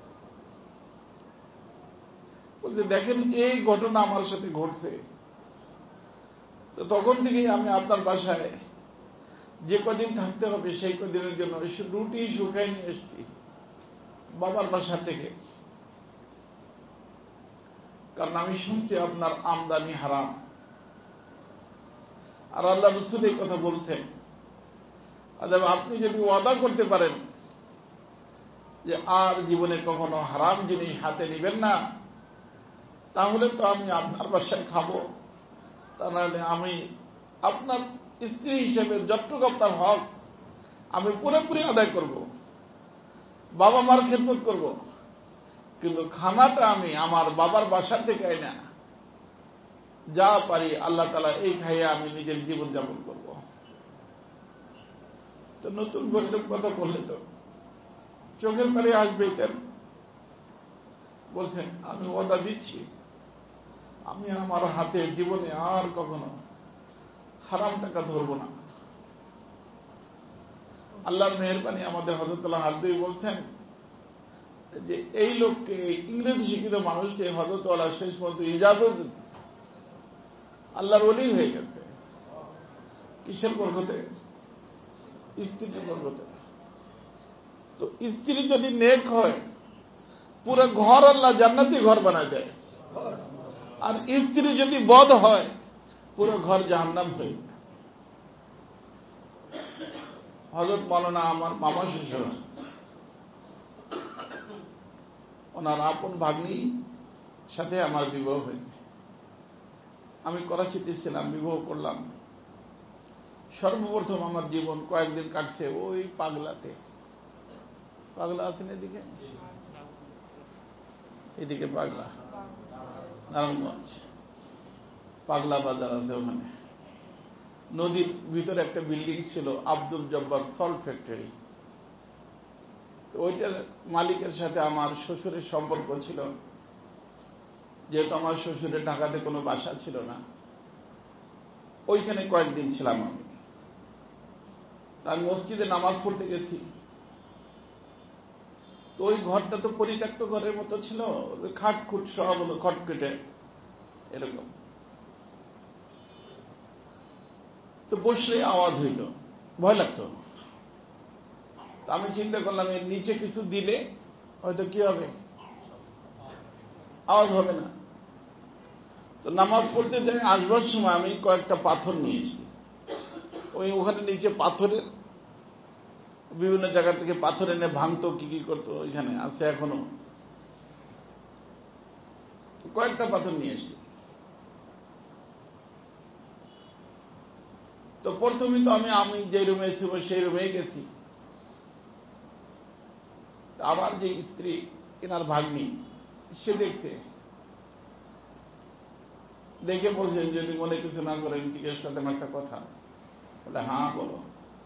বলছে দেখেন এই ঘটনা আমার সাথে ঘটছে। তো তখন থেকেই আমি আপনার বাসায় যে কদিন থাকতে হবে সেই কদিনের জন্য রুটি শুকাই নিয়ে এসেছি বাবার বাসা থেকে, কারণ আমি শুনছি আপনার আমদানি হারাম। আর আল্লাহ রাসূল এই কথা বলছেন, আপনি যদি ওয়াদা করতে পারেন যে আর জীবনে কখনো হারাম জিনিস হাতে নেবেন না, তাহলে তো আমি আপনার বাসায় খাবো, তা নাহলে আমি আপনার স্ত্রী হিসেবে যতটুকু আপনার হক আমি পুরোপুরি আদায় করব, বাবা মার খেদমত করব, কিন্তু খানাটা আমি আমার বাবার বাসা থেকে আই না, যা পারি আল্লাহ তাআলা এই খাইয়ে আমি নিজের জীবন যাপন করব। তো নতুন বৈঠক কথা বললে তো চোখের পারে আসবেই। তেন বলছেন আমি ওয়াদা দিচ্ছি, আমি আমার হাতে জীবনে আর কখনো হারাম টাকা ধরব না। আল্লাহর মেহেরবানি, আমাদের হযরতুল্লাহ হারদুই বলছেন যে এই লোককে, ইংরেজি শিক্ষিত মানুষকে হযরতুল্লাহ শেষ পর্যন্ত ইজাজত দিতেছে, আল্লাহর ওলি হয়ে গেছে। কিসের বরকতে? স্ত্রীর বরকতে। তো স্ত্রী যদি নেক হয় পুরো ঘর আল্লাহ জান্নাতি ঘর বানায় দেয়, আর স্ত্রী যদি বদ হয় পুরো ঘর জাহান্নাম হয়ে যায়। হযরত মাওলানা আমার মামা শ্বশুর, ওনার আপন ভাগ্নির সাথে আমার বিবাহ হয়েছে। আমি করাচিতে ছিলাম, বিবাহ করলাম। সর্বপ্রথম আমার জীবন কয়েকদিন কাটছে ওই পাগলাতে। পাগলা আছেন এদিকে? এদিকে পাগলা, নারায়ণগঞ্জ পাগলা বাজার আছে, ওখানে নদীর ভিতরে একটা বিল্ডিং ছিল, আব্দুল জব্বার সল্ট ফ্যাক্টরি। তো ওইটার মালিকের সাথে আমার শ্বশুরের সম্পর্ক ছিল। যেহেতু আমার শ্বশুরের ঢাকাতে কোনো বাসা ছিল না, ওইখানে কয়েকদিন ছিলাম আমি। তার মসজিদে নামাজ পড়তে গেছি। তো ওই ঘরটা তো পরিত্যক্ত ঘরের মতো ছিল, খাটখুট সব হলো খটকেটে এরকম। তো বসলে আওয়াজ হইত, ভয় লাগতো। আমি চিন্তা করলাম এর নিচে কিছু দিলে হয়তো কি হবে, আওয়াজ হবে না। তো নামাজ পড়তে যাই, আসবার সময় আমি কয়েকটা পাথর নিয়ে এসেছি। ওখানে নিচে পাথরের বিভিন্ন জায়গা থেকে পাথর এনে ভাঙতো, কি কি করতো, ওইখানে আছে এখনো। কয়েকটা পাথর নিয়ে এসেছি। তো প্রথমে তো আমি যে রুমে ছিল সেই রুমেই গেছি। আমার যে স্ত্রী, এনার ভাগ্নি, সে দেখছে, দেখে বলছেন যদি মনে কিছু না করেন জিজ্ঞেস করতাম একটা কথা। বলে হ্যাঁ বলো।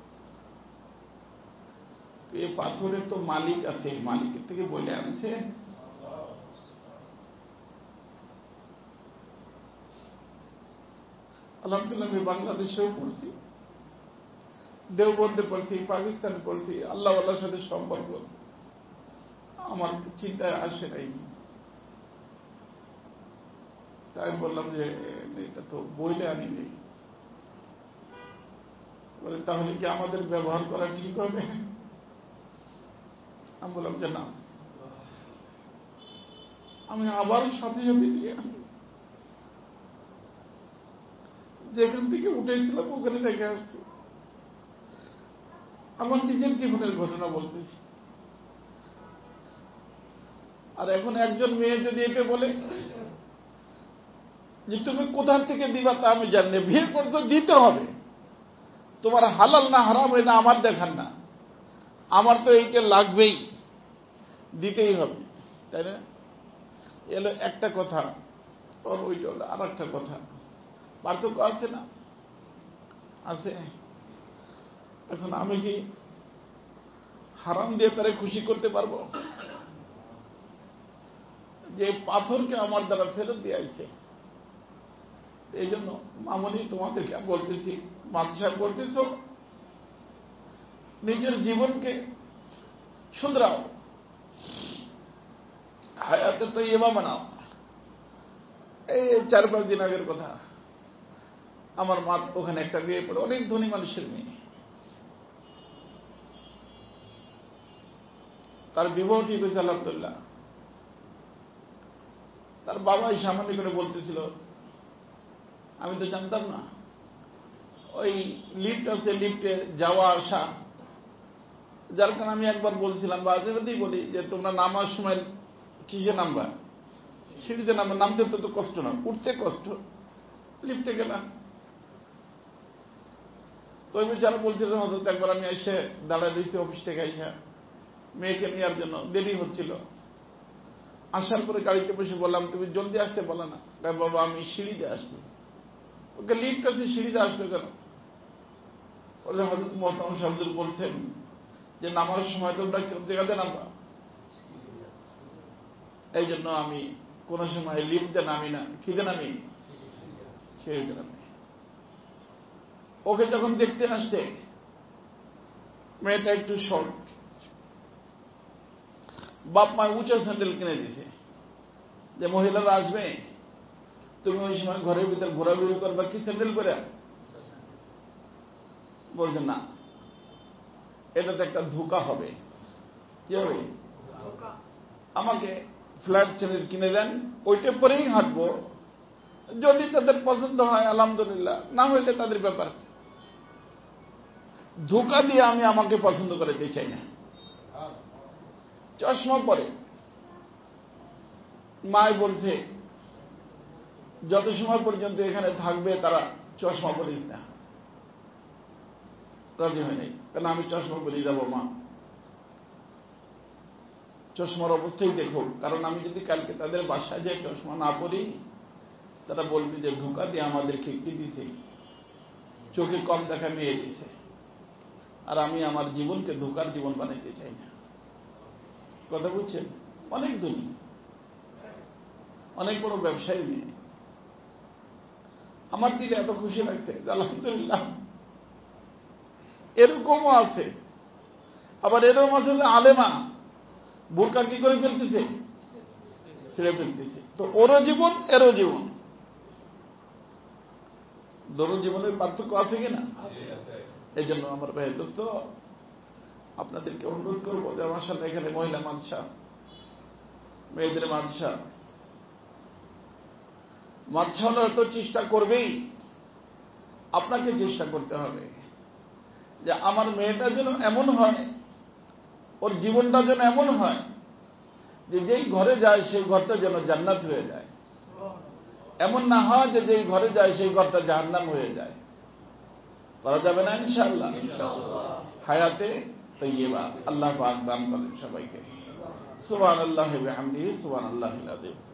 এই পাথরের তো মালিক আছে, মালিকের থেকে বলে আনছে। আলহামদুলিল্লাহ আমি বাংলাদেশেও পড়ছি, দেওবন্দে পড়ছি, পাকিস্তানে পড়ছি। আল্লাহ আল্লাহর সাথে সম্পর্ক আমার চিন্তায় আসে নাই। তাই বললাম যে এটা তো বইলে আনি নেই। বলে তাহলে কি আমাদের ব্যবহার করা ঠিক হবে? আমি বললাম যে না। আমি আবার সাথে সাথে যেখান থেকে উঠেছিলাম ওখানে রেখে আসছি। আমার নিজের জীবনের ঘটনা বলতেছি। আর এখন একজন মেয়ে যদি এটা বলে যে তুমি কোথা থেকে দিবা তা আমি জানি, বিয়ে করছো দিতে হবে, তোমার হালাল না হারাম এটা আমার দেখার না, আমার তো এইটা লাগবেই, দিতেই হবে, তাই না? এলো একটা কথা, ওর ওইটা হলো আর একটা কথা। পার্থক্য আছে না? আছে। এখন আমি কি হারাম দিয়ে তারা খুশি করতে পারবো? যে পাথরকে আমার দ্বারা ফেরত দিয়েছে। এই জন্য মামনি তোমাদেরকে বলতেছি, মাদ্রাসা করতেছ, নিজের জীবনকে শুধরাও, হায়াতে তো ইমা বানাও। এই 4-5 দিন আগের কথা, আমার মা ওখানে একটা বিয়ে পড়ে, অনেক ধনী মানুষের মেয়ে। তার বিবাহ ঠিক হয়েছে আলহামদুলিল্লাহ। তার বাবাই সামান্য করে বলতেছিল, আমি তো জানতাম না, ওই লিফট আছে, লিফটে যাওয়া আসা, যার কারণে আমি একবার বলছিলাম বা আজেবাদেই বলি যে তোমরা নামার সময় কিসে নামবা? সিঁড়িতে নামবা, নামতে তো কষ্ট না, উঠতে কষ্ট, লিফটে গেলাম। তো ওই বেচারা বলছিলাম হয়তো একবার আমি এসে দাঁড়ায় দিয়েছি অফিস থেকে এসে, মেয়েকে নেওয়ার জন্য দেরি হচ্ছিল। আসার পরে গাড়িতে বসে বললাম তুমি জলদি আসতে বলো না। বাবা আমি সিঁড়িতে আসছি। ওকে লিফট আছে, সিঁড়িতে আসলো কেন? বলে হযরত মুহতারাম সাহেব বলছেন যে নামার সময় তোমরা কোন জায়গাতে নামবা, এই জন্য আমি কোন সময় লিফটে নামি না। কিতে নামি? সিঁড়িতে নামি। ওকে যখন দেখতে আসছে, মেয়েটা একটু শর্ট, বাপ মা উঁচা স্যান্ডেল কিনে দিয়েছে যে মহিলারা আসবে, তুমি ওই সময় ঘরের ভিতরে ঘোরাঘুরি করবা কি স্যান্ডেল করে? বলছে না, এটা তো একটা ধোঁকা হবে। কি হবে? আমাকে ফ্ল্যাট শ্রেণীর কিনে দেন, ওইটা পরেই হাঁটবো, যদি তাদের পছন্দ হয় আলহামদুলিল্লাহ, না হইলে তাদের ব্যাপার। ধোঁকা দিয়ে আমি আমাকে পছন্দ করতে চাই না। চশমা পরে মায় বলছে যত সময় পর্যন্ত এখানে থাকবে তারা চশমা পরিস না। রাজি হয় নাই, কেন আমি চশমা পরে যাব মা, চশমার অবস্থাই দেখো, কারণ আমি যদি কালকে তাদের বাসায় যাই চশমা না পরি, তারা বলবে যে ধোঁকা দিয়ে আমাদেরকে কি দিছে, চোখে কম দেখা মেয়ে দিছে, আর আমি আমার জীবনকে ধোঁকার জীবন বানাইতে চাই না। কথা বুঝছেন? অনেক ধনী, অনেক বড় ব্যবসায়ী মেয়ে। আমার দিলে এত খুশি লাগছে আলহামদুলিল্লাহ। এরকমও আছে, আবার এরকম আছে যে আলেমা বোরকা কি করে ফেলতেছে, ছেড়ে ফেলতেছে। তো ওরও জীবন এরও জীবন, দোনো জীবনের পার্থক্য আছে কিনা? এই জন্য আমার ভাই দোস্ত, আপনাদেরকে অনুরোধ করবো যে আমার সাথে এখানে মহিলা মাদ্রাসা, মেয়েদের মাদ্রাসা, মাদ্রাসা হয়তো চেষ্টা করবেই, আপনাকে চেষ্টা করতে হবে যে আমার মেয়েটা যেন এমন হয়, ওর জীবনটা যেন এমন হয় যে যেই ঘরে যায় সেই ঘরটা যেন জান্নাত হয়ে যায়। এমন না হয় যে যেই ঘরে যায় সেই ঘরটা জাহান্নাম হয়ে যায়। করা যাবে না ইনশাআল্লাহ? হায়াতে তাইয়্যিবা আল্লাহ পাক দান করেন সবাইকে। সুবহানাল্লাহি ওয়া বিহামদিহি সুবহানাল্লাহিল আযীম।